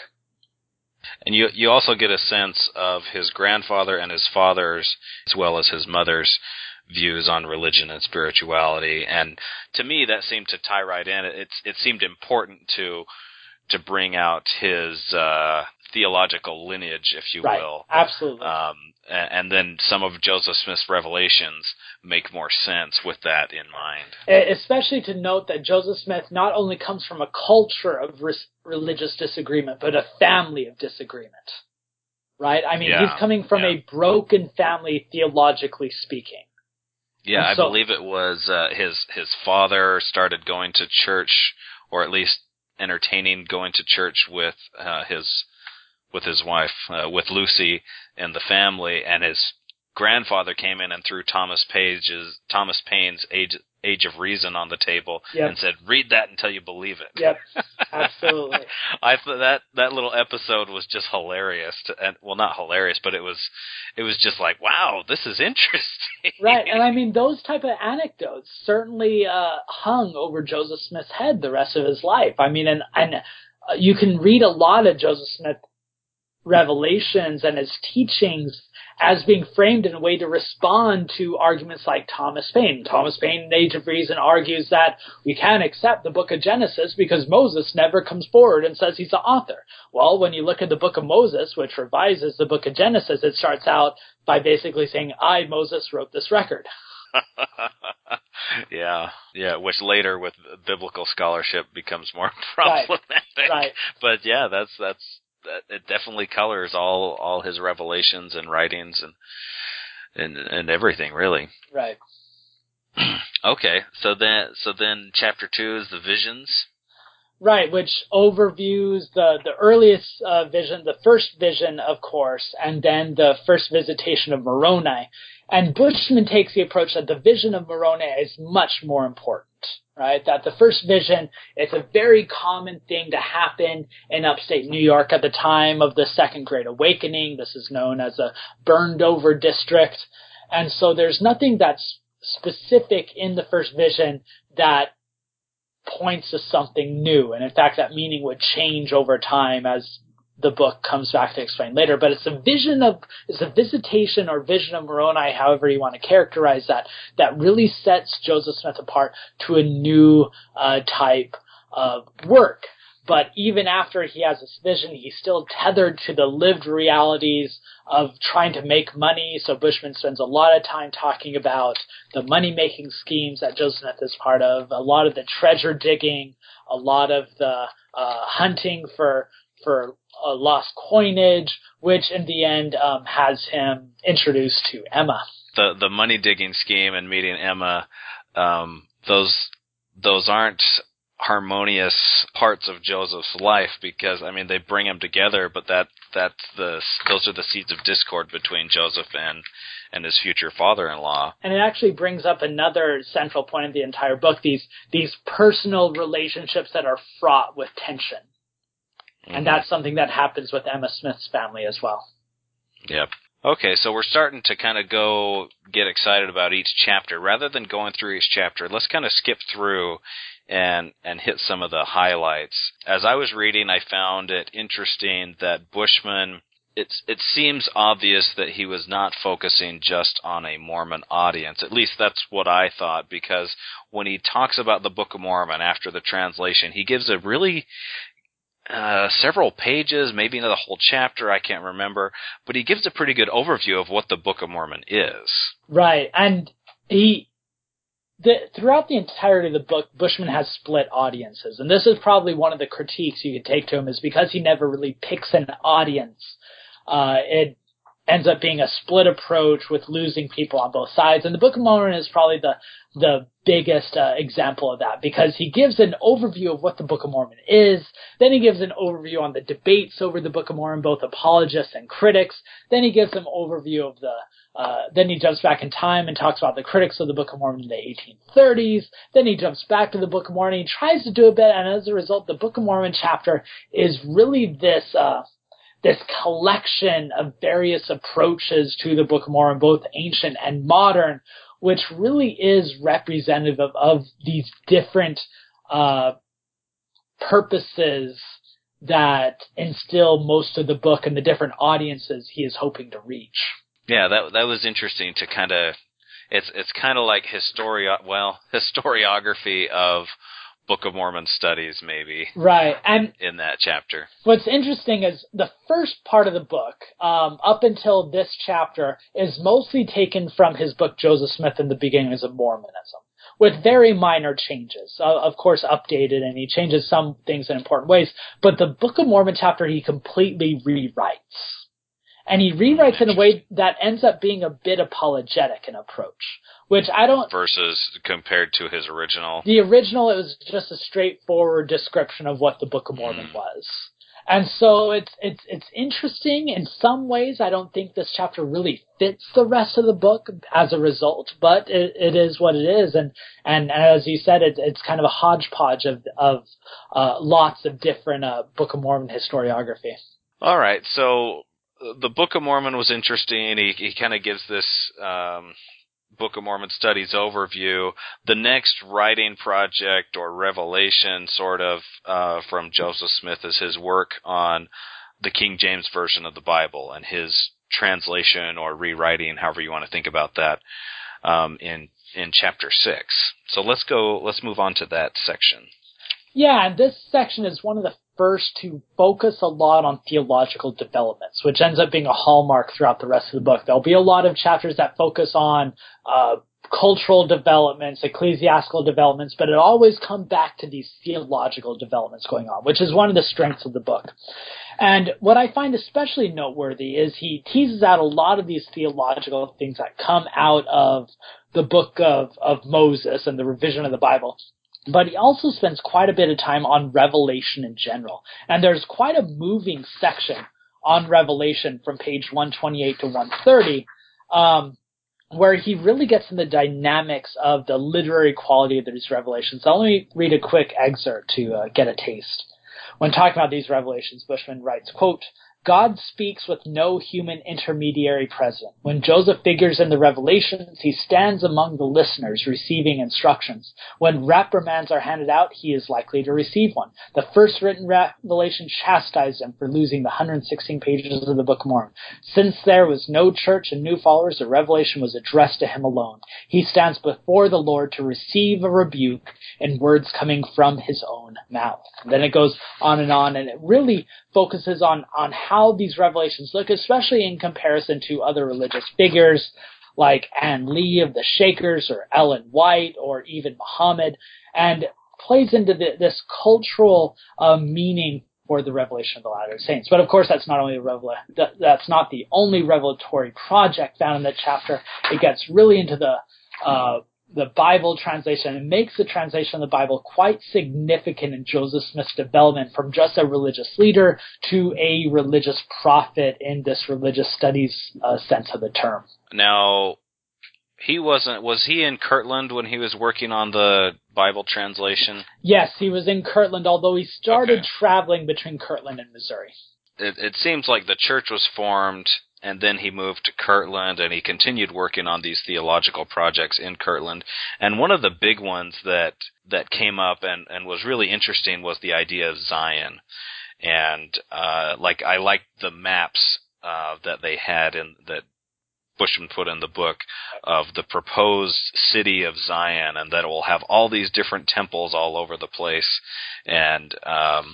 And you you also get a sense of his grandfather and his father's, as well as his mother's, views on religion and spirituality. And to me, that seemed to tie right in. It it seemed important to to bring out his uh, theological lineage, if you right. will. Absolutely. Um, and, and then some of Joseph Smith's revelations make more sense with that in mind. Especially to note that Joseph Smith not only comes from a culture of re- religious disagreement, but a family of disagreement. Right? I mean, yeah, he's coming from yeah. a broken family, theologically speaking. Yeah, and so, I believe it was uh, his his father started going to church, or at least entertaining going to church with uh, his with his wife, uh, with Lucy and the family, and his grandfather came in and threw Thomas Paine's Thomas Paine's Age Age of Reason on the table yep. and said, "Read that until you believe it." Yep, absolutely. I thought that that little episode was just hilarious, to, and well, not hilarious, but it was it was just like, wow, this is interesting. Right, and I mean those type of anecdotes certainly uh, hung over Joseph Smith's head the rest of his life. I mean, and and uh, you can read a lot of Joseph Smith revelations and his teachings as being framed in a way to respond to arguments like Thomas Paine. Thomas Paine in Age of Reason argues that we can't accept the book of Genesis because Moses never comes forward and says he's the author. Well, when you look at the book of Moses, which revises the book of Genesis, it starts out by basically saying, I, Moses, wrote this record. yeah, yeah, which later with biblical scholarship becomes more problematic. Right, right. But yeah, that's, that's, that it definitely colors all, all his revelations and writings and, and, and everything really. Right. Okay. So then, so then chapter two is the visions. Right, which overviews the, the earliest uh, vision, the first vision, of course, and then the first visitation of Moroni. And Bushman takes the approach that the vision of Moroni is much more important, right? That the first vision, it's a very common thing to happen in upstate New York at the time of the Second Great Awakening. This is known as a burned over district. And so there's nothing that's specific in the first vision that points to something new. And in fact, that meaning would change over time as the book comes back to explain later. But it's a vision of, it's a visitation or vision of Moroni, however you want to characterize that, that really sets Joseph Smith apart to a new uh, type of work. But even after he has this vision, he's still tethered to the lived realities of trying to make money. So Bushman spends a lot of time talking about the money-making schemes that Joseph Smith is part of, a lot of the treasure digging, a lot of the uh, hunting for for uh, lost coinage, which in the end um, has him introduced to Emma. The the money-digging scheme and meeting Emma, um, those those aren't harmonious parts of Joseph's life because, I mean, they bring him together, but that that's the those are the seeds of discord between Joseph and and his future father-in-law. And it actually brings up another central point of the entire book, these these personal relationships that are fraught with tension. Mm-hmm. And that's something that happens with Emma Smith's family as well. Yep. Okay, so we're starting to kind of go get excited about each chapter. Rather than going through each chapter, let's kind of skip through and and hit some of the highlights. As I was reading, I found it interesting that Bushman it's it seems obvious that he was not focusing just on a Mormon audience. At least that's what I thought, because when he talks about the Book of Mormon after the translation, he gives a really uh, several pages, maybe another whole chapter, I can't remember, but he gives a pretty good overview of what the Book of Mormon is. Right, and he the, throughout the entirety of the book, Bushman has split audiences, and this is probably one of the critiques you could take to him, is because he never really picks an audience. Uh, it ends up being a split approach with losing people on both sides, and the Book of Mormon is probably the the biggest uh, example of that, because he gives an overview of what the Book of Mormon is, then he gives an overview on the debates over the Book of Mormon, both apologists and critics, then he gives an overview of the Uh, then he jumps back in time and talks about the critics of the Book of Mormon in the eighteen thirties. Then he jumps back to the Book of Mormon. He tries to do a bit, and as a result, the Book of Mormon chapter is really this uh, this collection of various approaches to the Book of Mormon, both ancient and modern, which really is representative of, of these different uh, purposes that instill most of the book and the different audiences he is hoping to reach. Yeah, that that was interesting to kind of, it's it's kind of like historio well historiography of Book of Mormon studies, maybe. Right, and in that chapter. What's interesting is the first part of the book, um, up until this chapter, is mostly taken from his book Joseph Smith and the Beginnings of Mormonism, with very minor changes, uh, of course updated, and he changes some things in important ways. But the Book of Mormon chapter he completely rewrites. And he rewrites in a way that ends up being a bit apologetic in approach, which I don't... Versus compared to his original. The original, it was just a straightforward description of what the Book of Mormon mm. was. And so it's it's it's interesting in some ways. I don't think this chapter really fits the rest of the book as a result, but it, it is what it is. And and as you said, it, it's kind of a hodgepodge of, of uh, lots of different uh, Book of Mormon historiography. All right, so... The Book of Mormon was interesting. He, he kind of gives this um, Book of Mormon studies overview. The next writing project or revelation, sort of, uh, from Joseph Smith is his work on the King James Version of the Bible and his translation or rewriting, however you want to think about that, um, in in chapter six. So let's go. Let's move on to that section. Yeah, and this section is one of the first to focus a lot on theological developments, which ends up being a hallmark throughout the rest of the book. There'll be a lot of chapters that focus on uh, cultural developments, ecclesiastical developments, but it always comes back to these theological developments going on, which is one of the strengths of the book. And what I find especially noteworthy is he teases out a lot of these theological things that come out of the book of, of Moses and the revision of the Bible. But he also spends quite a bit of time on Revelation in general. And there's quite a moving section on Revelation from page one twenty-eight to one thirty, um, where he really gets in the dynamics of the literary quality of these revelations. I'll only read a quick excerpt to uh, get a taste. When talking about these revelations, Bushman writes, quote, God speaks with no human intermediary present. When Joseph figures in the revelations, he stands among the listeners receiving instructions. When reprimands are handed out, he is likely to receive one. The first written revelation chastised him for losing the one hundred sixteen pages of the Book of Mormon. Since there was no church and new followers, the revelation was addressed to him alone. He stands before the Lord to receive a rebuke in words coming from his own mouth. And then it goes on and on, and it really focuses on, on how these revelations look, especially in comparison to other religious figures like Ann Lee of the Shakers or Ellen White or even Muhammad, and plays into the, this cultural uh, meaning for the revelation of the Latter-day Saints. But of course, that's not only a revel- that, that's not the only revelatory project found in that chapter. It gets really into the uh, the Bible translation and makes the translation of the Bible quite significant in Joseph Smith's development from just a religious leader to a religious prophet in this religious studies uh, sense of the term. Now, he wasn't, was he in Kirtland when he was working on the Bible translation? Yes, he was in Kirtland, although he started okay. traveling between Kirtland and Missouri. It, it seems like the church was formed, and then he moved to Kirtland, and he continued working on these theological projects in Kirtland. And one of the big ones that that came up and, and was really interesting was the idea of Zion. And uh, like I liked the maps uh, that they had in that Bushman put in the book of the proposed city of Zion, and that it will have all these different temples all over the place. And um,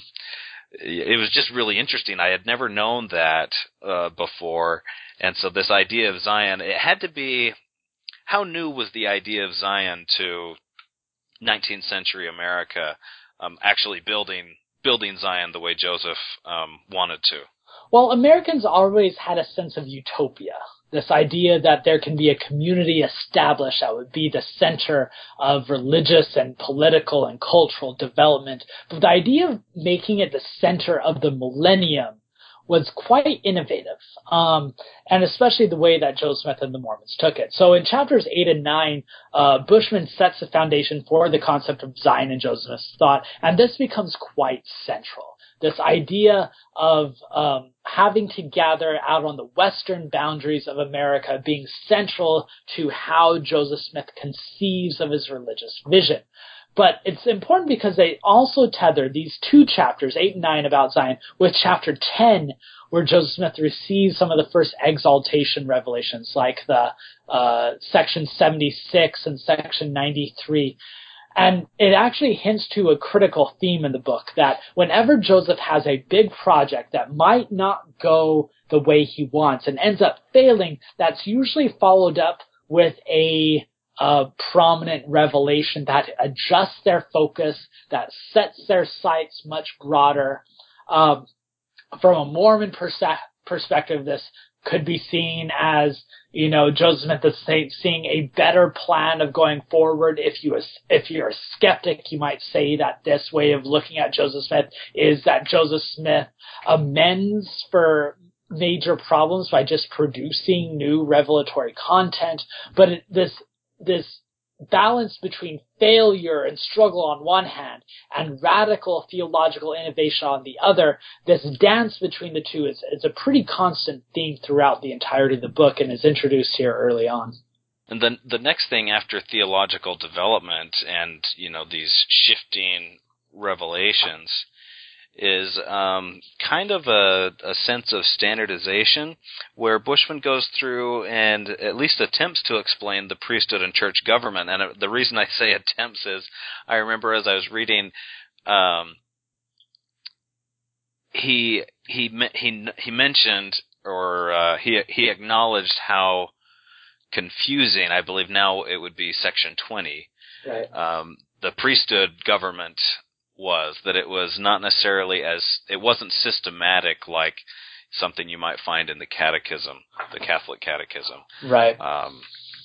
it was just really interesting. I had never known that uh, before. And so this idea of Zion, it had to be, how new was the idea of Zion to nineteenth century America, um, actually building building Zion the way Joseph um, wanted to? Well, Americans always had a sense of utopia. This idea that there can be a community established that would be the center of religious and political and cultural development. But the idea of making it the center of the millennium was quite innovative, um, and especially the way that Joseph Smith and the Mormons took it. So in chapters eight and nine, uh, Bushman sets the foundation for the concept of Zion in Joseph Smith's thought, and this becomes quite central. This idea of um, having to gather out on the western boundaries of America being central to how Joseph Smith conceives of his religious vision. But it's important because they also tether these two chapters, eight and nine about Zion, with chapter ten, where Joseph Smith receives some of the first exaltation revelations, like the uh, section seventy-six and section ninety-three. And it actually hints to a critical theme in the book, that whenever Joseph has a big project that might not go the way he wants and ends up failing, that's usually followed up with a uh, prominent revelation that adjusts their focus, that sets their sights much broader. Um, from a Mormon perse- perspective, this could be seen as, you know, Joseph Smith is seeing a better plan of going forward. If you if you're a skeptic, you might say that this way of looking at Joseph Smith is that Joseph Smith amends for major problems by just producing new revelatory content. But it, this this balance between failure and struggle on one hand and radical theological innovation on the other, this dance between the two is, is a pretty constant theme throughout the entirety of the book and is introduced here early on. And then the next thing after theological development and, you know, these shifting revelations is um, kind of a, a sense of standardization, where Bushman goes through and at least attempts to explain the priesthood and church government. And the reason I say attempts is I remember as I was reading, um, he he he he mentioned or uh, he he acknowledged how confusing, I believe now it would be section twenty, right. um, the priesthood government was, that it was not necessarily as, it wasn't systematic like something you might find in the catechism, the Catholic catechism. Right. Um,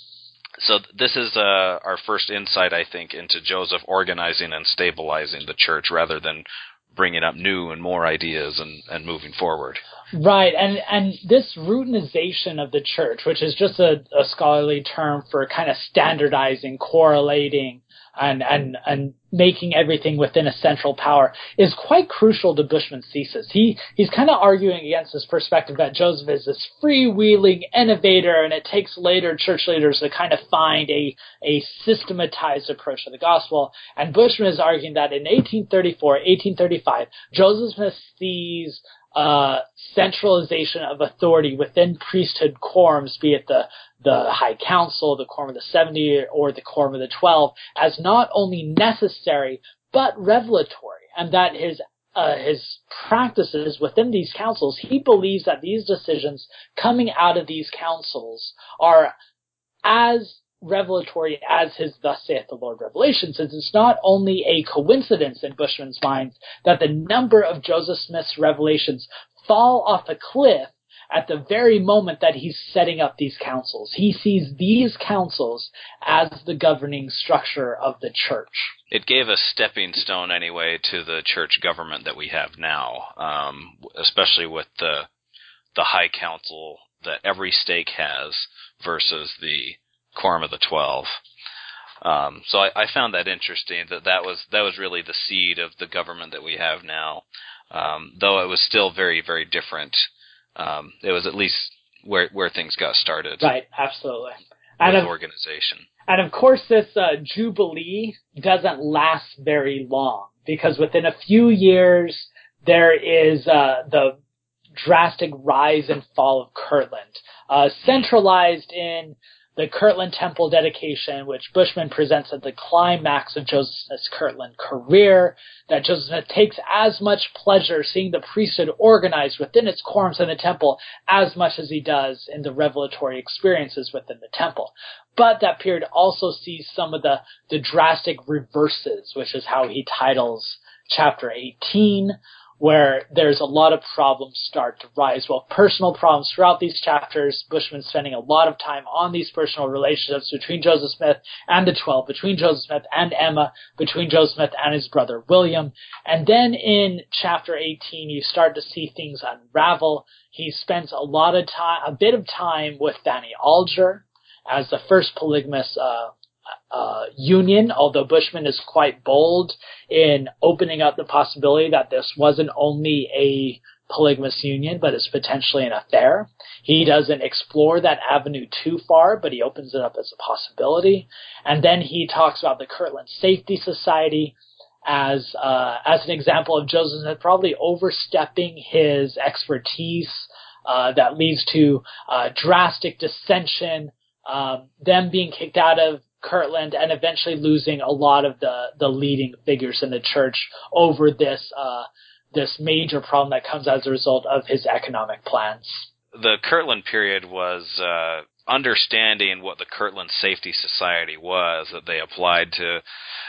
so this is uh, our first insight, I think, into Joseph organizing and stabilizing the church rather than bringing up new and more ideas and, and moving forward. Right, and and this routinization of the church, which is just a, a scholarly term for kind of standardizing, correlating, and and and making everything within a central power, is quite crucial to Bushman's thesis. He he's kind of arguing against this perspective that Joseph is this freewheeling innovator, and it takes later church leaders to kind of find a a systematized approach to the gospel. And Bushman is arguing that in eighteen thirty-four, eighteen thirty-five, Joseph Smith sees uh, centralization of authority within priesthood quorums, be it the the High Council, the Quorum of the Seventy, or the Quorum of the Twelve, as not only necessary but revelatory, and that his uh, his practices within these councils, he believes that these decisions coming out of these councils are as revelatory as his "Thus saith the Lord" revelation, since it's not only a coincidence in Bushman's mind that the number of Joseph Smith's revelations fall off a cliff at the very moment that he's setting up these councils. He sees these councils as the governing structure of the church. It gave a stepping stone, anyway, to the church government that we have now, um, especially with the the High Council that every stake has versus the Quorum of the Twelve. Um, so I, I found that interesting, that that was, that was really the seed of the government that we have now, um, though it was still very, very different. Um, it was at least where where things got started. Right, absolutely. With and of, organization. And of course this uh, jubilee doesn't last very long, because within a few years there is uh, the drastic rise and fall of Kirtland, uh, centralized in the Kirtland Temple dedication, which Bushman presents as the climax of Joseph Smith's Kirtland career, that Joseph Smith takes as much pleasure seeing the priesthood organized within its quorums in the temple as much as he does in the revelatory experiences within the temple. But that period also sees some of the, the drastic reverses, which is how he titles chapter eighteen, where there's a lot of problems start to rise. Well, personal problems throughout these chapters. Bushman's spending a lot of time on these personal relationships between Joseph Smith and the Twelve, between Joseph Smith and Emma, between Joseph Smith and his brother William. And then in chapter eighteen, you start to see things unravel. He spends a lot of time, a bit of time with Fanny Alger as the first polygamous uh Uh, union, although Bushman is quite bold in opening up the possibility that this wasn't only a polygamous union, but is potentially an affair. He doesn't explore that avenue too far, but he opens it up as a possibility. And then he talks about the Kirtland Safety Society as uh, as an example of Joseph Smith probably overstepping his expertise uh, that leads to uh, drastic dissension, um, them being kicked out of Kirtland, and eventually losing a lot of the, the leading figures in the church over this uh, this major problem that comes as a result of his economic plans. The Kirtland period was uh, understanding what the Kirtland Safety Society was, that they applied to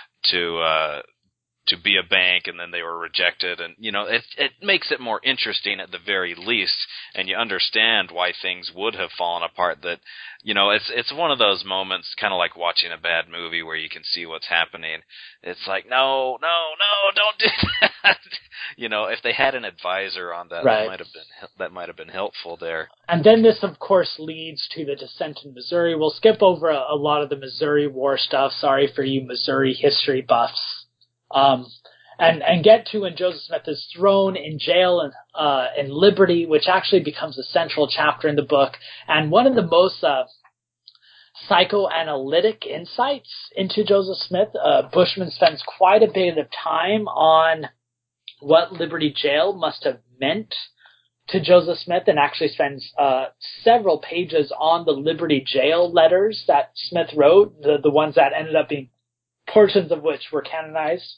to uh, to be a bank, and then they were rejected, and you know it it makes it more interesting at the very least, and you understand why things would have fallen apart. That you know it's it's one of those moments, kind of like watching a bad movie where you can see what's happening. It's like no, no, no, don't do that. You know, if they had an advisor on that, right. that might have been that might have been helpful there. And then this, of course, leads to the descent in Missouri. We'll skip over a, a lot of the Missouri War stuff. Sorry for you Missouri history buffs. Um, and, and get to when Joseph Smith is thrown in jail in, uh, in Liberty, which actually becomes a central chapter in the book. And one of the most, uh, psychoanalytic insights into Joseph Smith, uh, Bushman spends quite a bit of time on what Liberty Jail must have meant to Joseph Smith, and actually spends, uh, several pages on the Liberty Jail letters that Smith wrote, the, the ones that ended up being portions of which were canonized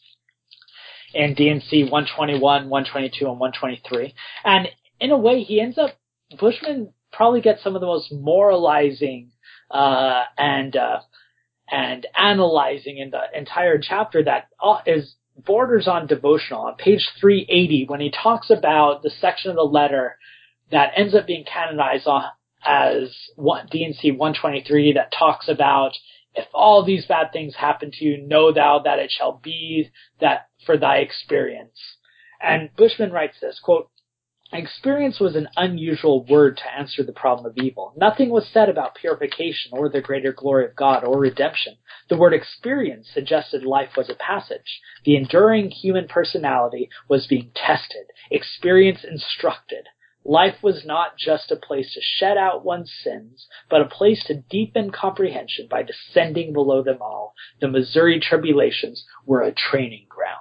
in D and C one twenty-one, one twenty-two, and one twenty-three. And in a way, he ends up, Bushman probably gets some of the most moralizing uh, and uh, and analyzing in the entire chapter that is borders on devotional. On page three eighty, when he talks about the section of the letter that ends up being canonized on, as D and C one twenty-three, that talks about, if all these bad things happen to you, know thou that it shall be that for thy experience. And Bushman writes this, quote, experience was an unusual word to answer the problem of evil. Nothing was said about purification or the greater glory of God or redemption. The word experience suggested life was a passage. The enduring human personality was being tested. Experience instructed. Life was not just a place to shed out one's sins, but a place to deepen comprehension by descending below them all. The Missouri tribulations were a training ground.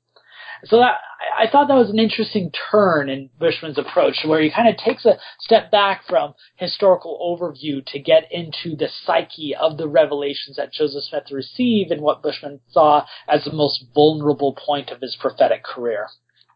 So that, I thought that was an interesting turn in Bushman's approach, where he kind of takes a step back from historical overview to get into the psyche of the revelations that Joseph Smith received and what Bushman saw as the most vulnerable point of his prophetic career.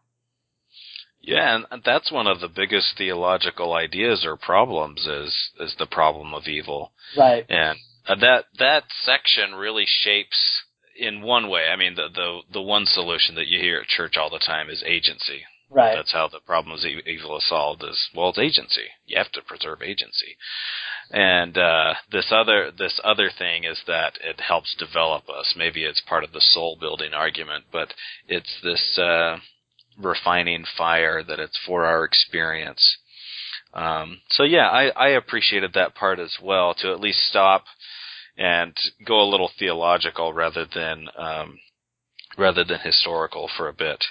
Yeah, and that's one of the biggest theological ideas or problems is is the problem of evil. Right. And that that section really shapes, in one way, I mean, the, the the one solution that you hear at church all the time is agency. Right. That's how the problem of evil is solved, is, well, it's agency. You have to preserve agency. And uh, this other this other thing is that it helps develop us. Maybe it's part of the soul-building argument, but it's this uh, refining fire that it's for our experience. Um, so, yeah, I, I appreciated that part as well, to at least stop and go a little theological rather than um, rather than historical for a bit.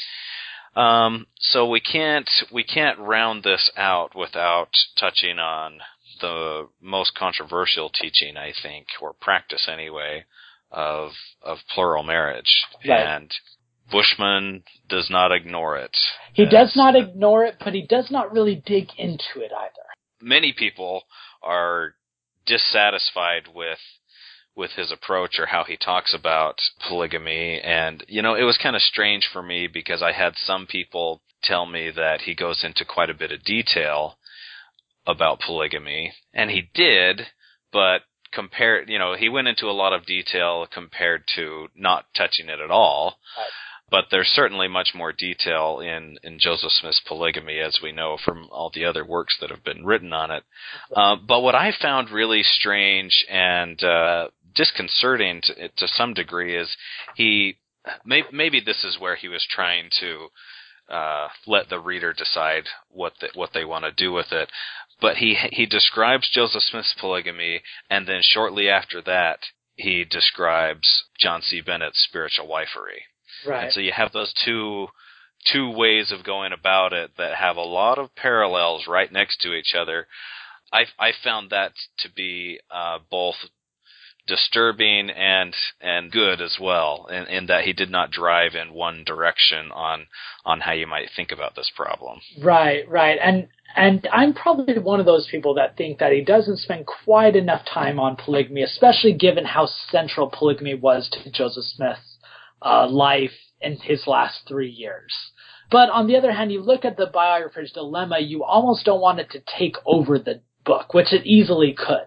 Um, so we can't we can't round this out without touching on the most controversial teaching, I think, or practice anyway, of of plural marriage. Right. And Bushman does not ignore it. He does not ignore it, but he does not really dig into it either. Many people are dissatisfied with with his approach or how he talks about polygamy. And, you know, it was kind of strange for me because I had some people tell me that he goes into quite a bit of detail about polygamy. And he did, but compared, you know, he went into a lot of detail compared to not touching it at all. Right. But there's certainly much more detail in, in Joseph Smith's polygamy, as we know from all the other works that have been written on it. Uh, but what I found really strange and uh, disconcerting to, to some degree is he may, maybe this is where he was trying to uh, let the reader decide what the, what they want to do with it. But he he describes Joseph Smith's polygamy, and then shortly after that, he describes John C. Bennett's spiritual wifery. Right. And so you have those two two ways of going about it that have a lot of parallels right next to each other. I I found that to be uh, both disturbing and and good as well, in, in that he did not drive in one direction on on how you might think about this problem. Right, right. And and I'm probably one of those people that think that he doesn't spend quite enough time on polygamy, especially given how central polygamy was to Joseph Smith's uh, life in his last three years. But on the other hand, you look at the biographer's dilemma, you almost don't want it to take over the book, which it easily could.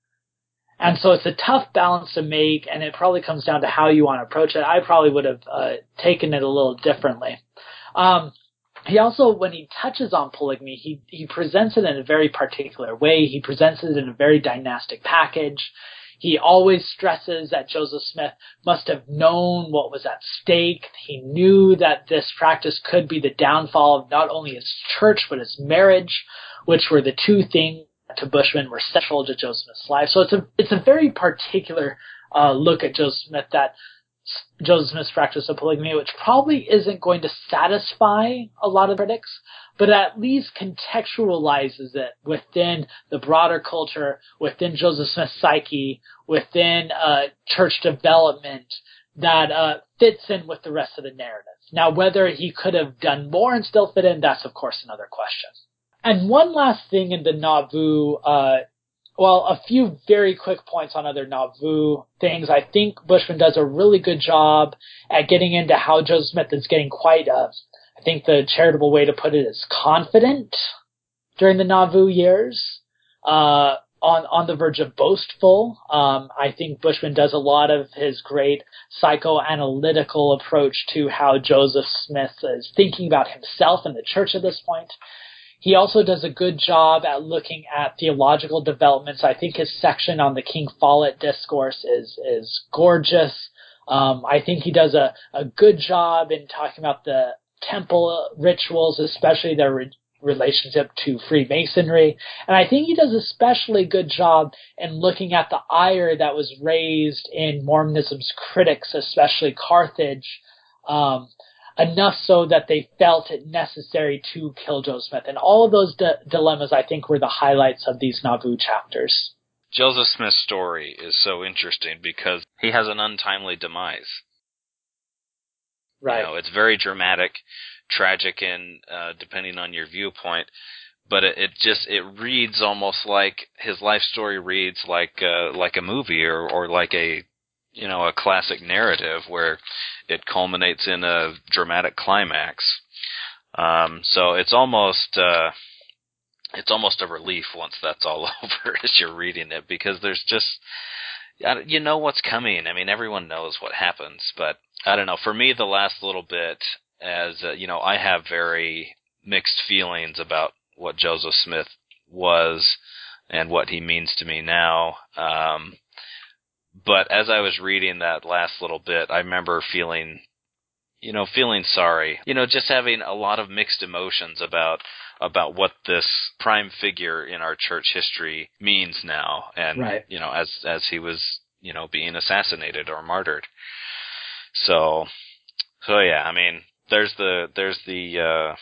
And so it's a tough balance to make, and it probably comes down to how you want to approach it. I probably would have uh, taken it a little differently. Um, he also, when he touches on polygamy, he, he presents it in a very particular way. He presents it in a very dynastic package. He always stresses that Joseph Smith must have known what was at stake. He knew that this practice could be the downfall of not only his church, but his marriage, which were the two things to Bushman were central to Joseph Smith's life. So it's a it's a very particular uh, look at Joseph Smith, that Joseph Smith's practice of polygamy, which probably isn't going to satisfy a lot of critics, but at least contextualizes it within the broader culture, within Joseph Smith's psyche, within uh, church development that uh, fits in with the rest of the narrative. Now, whether he could have done more and still fit in, that's of course another question. And one last thing in the Nauvoo, uh, well, a few very quick points on other Nauvoo things. I think Bushman does a really good job at getting into how Joseph Smith is getting quite, uh, I think the charitable way to put it is confident during the Nauvoo years, uh, on, on the verge of boastful. Um, I think Bushman does a lot of his great psychoanalytical approach to how Joseph Smith is thinking about himself and the church at this point. He also does a good job at looking at theological developments. I think his section on the King Follett discourse is is gorgeous. Um, I think he does a, a good job in talking about the temple rituals, especially their re- relationship to Freemasonry. And I think he does especially good job in looking at the ire that was raised in Mormonism's critics, especially Carthage, um, enough so that they felt it necessary to kill Joseph Smith. And all of those di- dilemmas, I think, were the highlights of these Nauvoo chapters. Joseph Smith's story is so interesting because he has an untimely demise. Right. You know, it's very dramatic, tragic, and uh, depending on your viewpoint, but it, it just it reads almost like his life story reads like uh, like a movie or, or like a you know a classic narrative where it culminates in a dramatic climax. Um, so it's almost uh, it's almost a relief once that's all over as you're reading it, because there's just you know what's coming. I mean, everyone knows what happens, but I don't know. For me, the last little bit, as uh, you know, I have very mixed feelings about what Joseph Smith was and what he means to me now. Um, But as I was reading that last little bit, I remember feeling, you know, feeling sorry. You know, just having a lot of mixed emotions about about what this prime figure in our church history means now, and right. you know, as as he was, you know, being assassinated or martyred. So, so yeah, I mean, there's the there's the uh,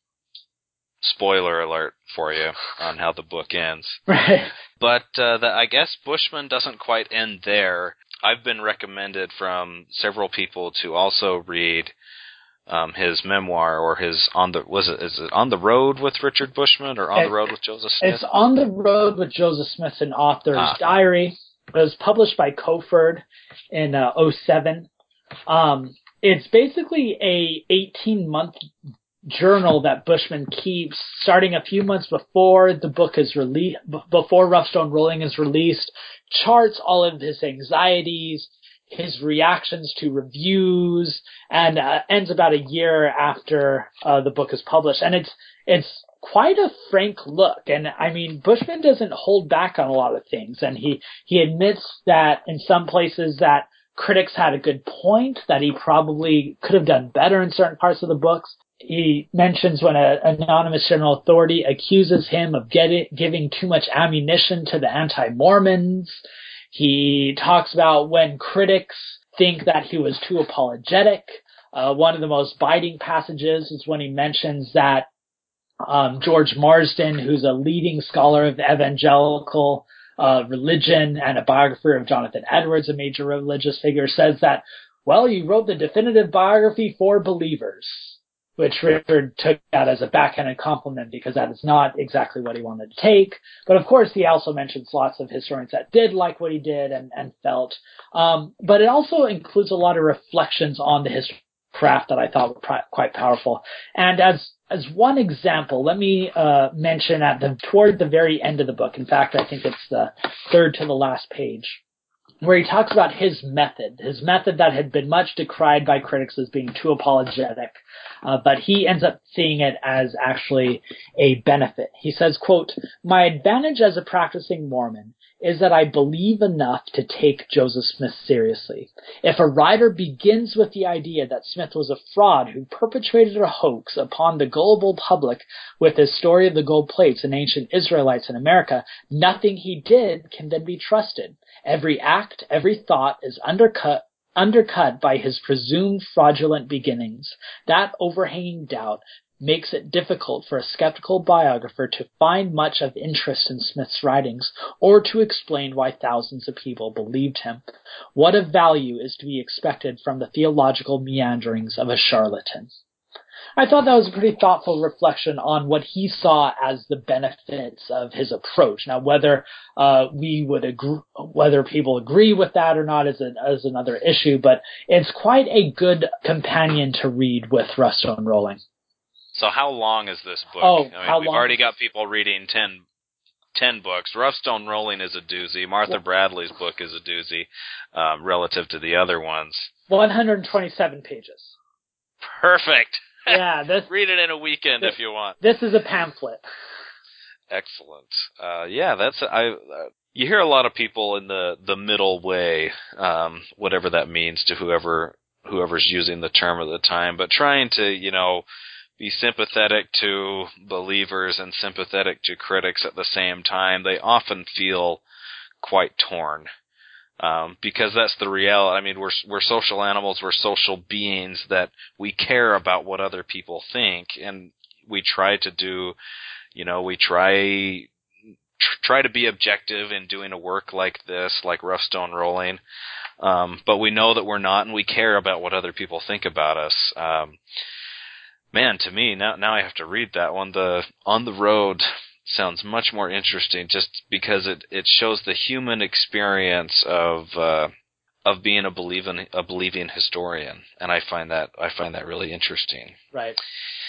spoiler alert for you on how the book ends. Right. But uh, the, I guess Bushman doesn't quite end there. I've been recommended from several people to also read um, his memoir or his on the was it is it On the Road with Richard Bushman or On it, the Road with Joseph Smith? It's On the Road with Joseph Smith, an author's ah. diary. It was published by Cofford in uh, oh seven. Um, it's basically a eighteen-month journal that Bushman keeps, starting a few months before the book is released, b- before Rough Stone Rolling is released, charts all of his anxieties, his reactions to reviews, and uh, ends about a year after uh, the book is published. And it's it's quite a frank look. And I mean, Bushman doesn't hold back on a lot of things, and he he admits that in some places that critics had a good point, that he probably could have done better in certain parts of the books. He mentions when an anonymous general authority accuses him of getting, giving too much ammunition to the anti-Mormons. He talks about when critics think that he was too apologetic. Uh, one of the most biting passages is when he mentions that um, George Marsden, who's a leading scholar of evangelical uh, religion and a biographer of Jonathan Edwards, a major religious figure, says that, well, you wrote the definitive biography for believers, which Richard took that as a backhanded compliment because that is not exactly what he wanted to take. But of course, he also mentions lots of historians that did like what he did and, and felt. Um, but it also includes a lot of reflections on the history of craft that I thought were pri- quite powerful. And as as one example, let me uh, mention at the toward the very end of the book. In fact, I think it's the third to the last page, where he talks about his method, his method that had been much decried by critics as being too apologetic, uh, but he ends up seeing it as actually a benefit. He says, quote, "My advantage as a practicing Mormon is that I believe enough to take Joseph Smith seriously. If a writer begins with the idea that Smith was a fraud who perpetrated a hoax upon the gullible public with his story of the gold plates and ancient Israelites in America, nothing he did can then be trusted. Every act, every thought is undercut undercut by his presumed fraudulent beginnings. That overhanging doubt makes it difficult for a skeptical biographer to find much of interest in Smith's writings or to explain why thousands of people believed him. What of value is to be expected from the theological meanderings of a charlatan?" I thought that was a pretty thoughtful reflection on what he saw as the benefits of his approach. Now, whether uh, we would agree, whether people agree with that or not is, a, is another issue, but it's quite a good companion to read with Rough Stone Rolling. So how long is this book? Oh, I mean, how we've long already is got people reading ten, ten books. Rough Stone Rolling is a doozy. Martha well, Bradley's book is a doozy um, relative to the other ones. one hundred twenty-seven pages. Perfect. Yeah, this read it in a weekend this, if you want. This is a pamphlet. Excellent. Uh, yeah, that's I. Uh, you hear a lot of people in the the middle way, um, whatever that means to whoever whoever's using the term at the time, but trying to you know be sympathetic to believers and sympathetic to critics at the same time. They often feel quite torn. Um, because that's the reality. I mean, we're we're social animals. We're social beings that we care about what other people think, and we try to do, you know, we try tr- try to be objective in doing a work like this, like Rough Stone Rolling. Um, but we know that we're not, and we care about what other people think about us. Um, man, to me now now I have to read that one. The On the Road sounds much more interesting just because it, it shows the human experience of uh, of being a believing a believing historian, and I find that I find that really interesting. Right.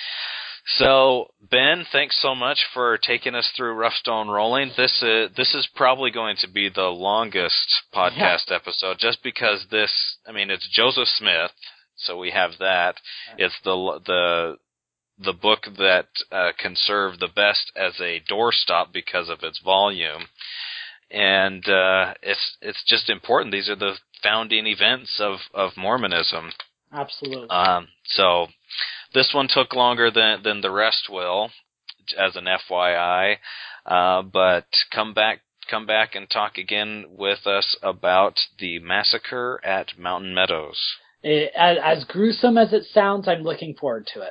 So Ben, thanks so much for taking us through Rough Stone Rolling. This uh, this is probably going to be the longest podcast yeah. episode, just because this. I mean, it's Joseph Smith, so we have that. It's the the the book that uh, can serve the best as a doorstop because of its volume, and uh, it's it's just important. These are the founding events of, of Mormonism. Absolutely. Um, so this one took longer than than the rest will, as an F Y I. Uh, but come back come back and talk again with us about the massacre at Mountain Meadows. It, as, as gruesome as it sounds, I'm looking forward to it.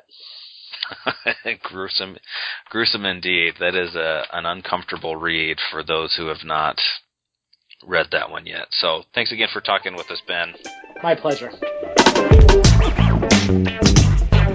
gruesome, gruesome indeed. That is a, an uncomfortable read for those who have not read that one yet. So thanks again for talking with us, Ben. My pleasure.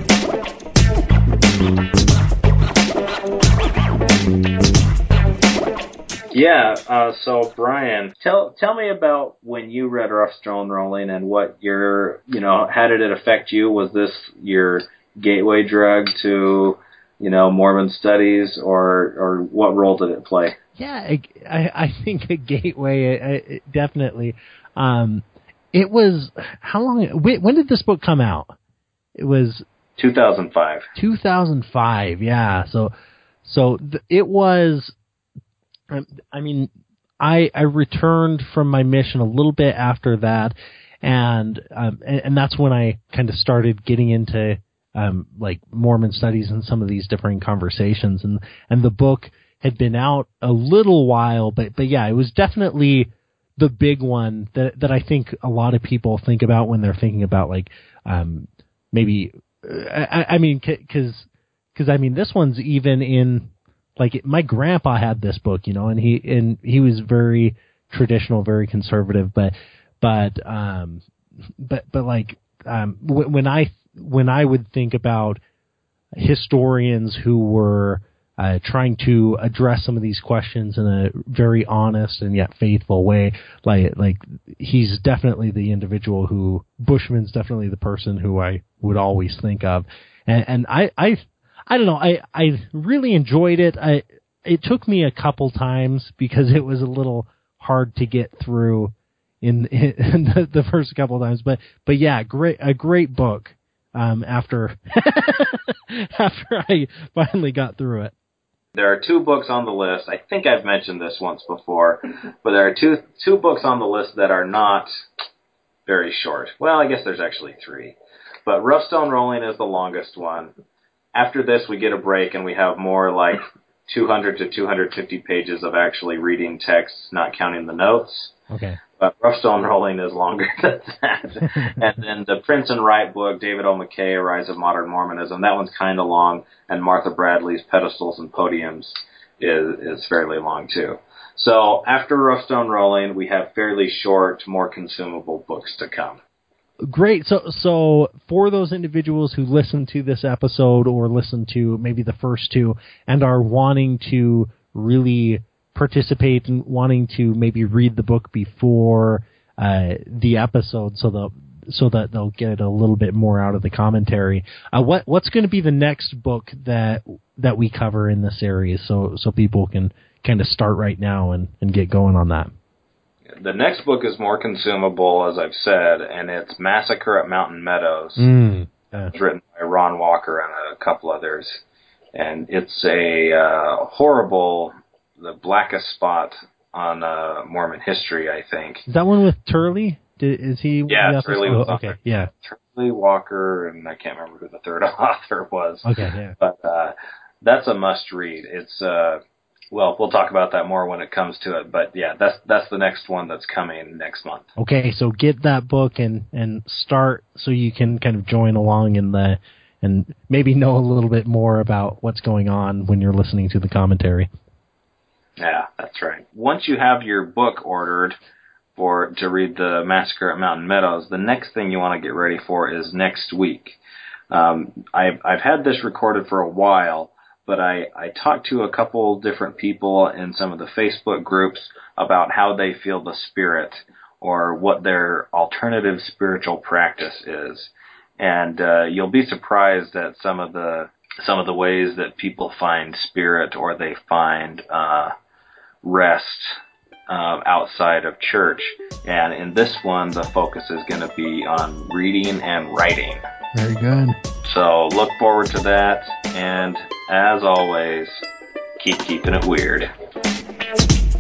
Yeah, uh, so Brian, tell tell me about when you read Rough Stone Rolling and what your, you know, how did it affect you? Was this your gateway drug to, you know, Mormon studies, or or what role did it play? Yeah, I, I think a gateway, uh, definitely. Um, it was, how long, when did this book come out? It was two thousand five. two thousand five, yeah. So, so th- it was, I mean, I I returned from my mission a little bit after that, and um, and, and that's when I kind of started getting into um, like Mormon studies and some of these different conversations, and and the book had been out a little while, but but yeah, it was definitely the big one that that I think a lot of people think about when they're thinking about like um, maybe I, I mean because because I mean this one's even in. Like it, my grandpa had this book, you know, and he and he was very traditional, very conservative, but but um, but but like um, w- when I when I would think about historians who were uh, trying to address some of these questions in a very honest and yet faithful way, like like he's definitely the individual who Bushman's definitely the person who I would always think of, and, and I I. I don't know. I, I really enjoyed it. I it took me a couple times because it was a little hard to get through in, in the, the first couple of times. But but yeah, great a great book. Um, after after I finally got through it. There are two books on the list. I think I've mentioned this once before, but there are two two books on the list that are not very short. Well, I guess there's actually three, but Rough Stone Rolling is the longest one. After this, we get a break, and we have more like two hundred to two hundred fifty pages of actually reading text, not counting the notes. Okay. But Rough Stone Rolling is longer than that. And then the Prince and Wright book, David O. McKay, A Rise of Modern Mormonism, that one's kind of long. And Martha Bradley's Pedestals and Podiums is, is fairly long, too. So after Rough Stone Rolling, we have fairly short, more consumable books to come. Great. So, so for those individuals who listen to this episode or listen to maybe the first two and are wanting to really participate and wanting to maybe read the book before uh, the episode, so they'll so that they'll get a little bit more out of the commentary. Uh, what what's going to be the next book that that we cover in the series, so so people can kind of start right now and, and get going on that. The next book is more consumable, as I've said, and it's Massacre at Mountain Meadows. Mm, uh, It's written by Ron Walker and a couple others. And it's a uh, horrible, the blackest spot on uh, Mormon history, I think. Is that one with Turley? Did, is he? Yeah, Turley was oh, on okay, there. yeah. Turley, Walker, and I can't remember who the third author was. Okay, yeah. But uh, that's a must-read. It's... Uh, Well, we'll talk about that more when it comes to it, but yeah, that's that's the next one that's coming next month. Okay, so get that book and, and start so you can kind of join along in the and maybe know a little bit more about what's going on when you're listening to the commentary. Yeah, that's right. Once you have your book ordered for to read the Massacre at Mountain Meadows, the next thing you want to get ready for is next week. Um, I've I've had this recorded for a while. But I, I talked to a couple different people in some of the Facebook groups about how they feel the spirit or what their alternative spiritual practice is. And uh, you'll be surprised at some of the some of the ways that people find spirit or they find uh, rest uh, outside of church. And in this one, the focus is going to be on reading and writing. Very good. So look forward to that, and as always, keep keeping it weird.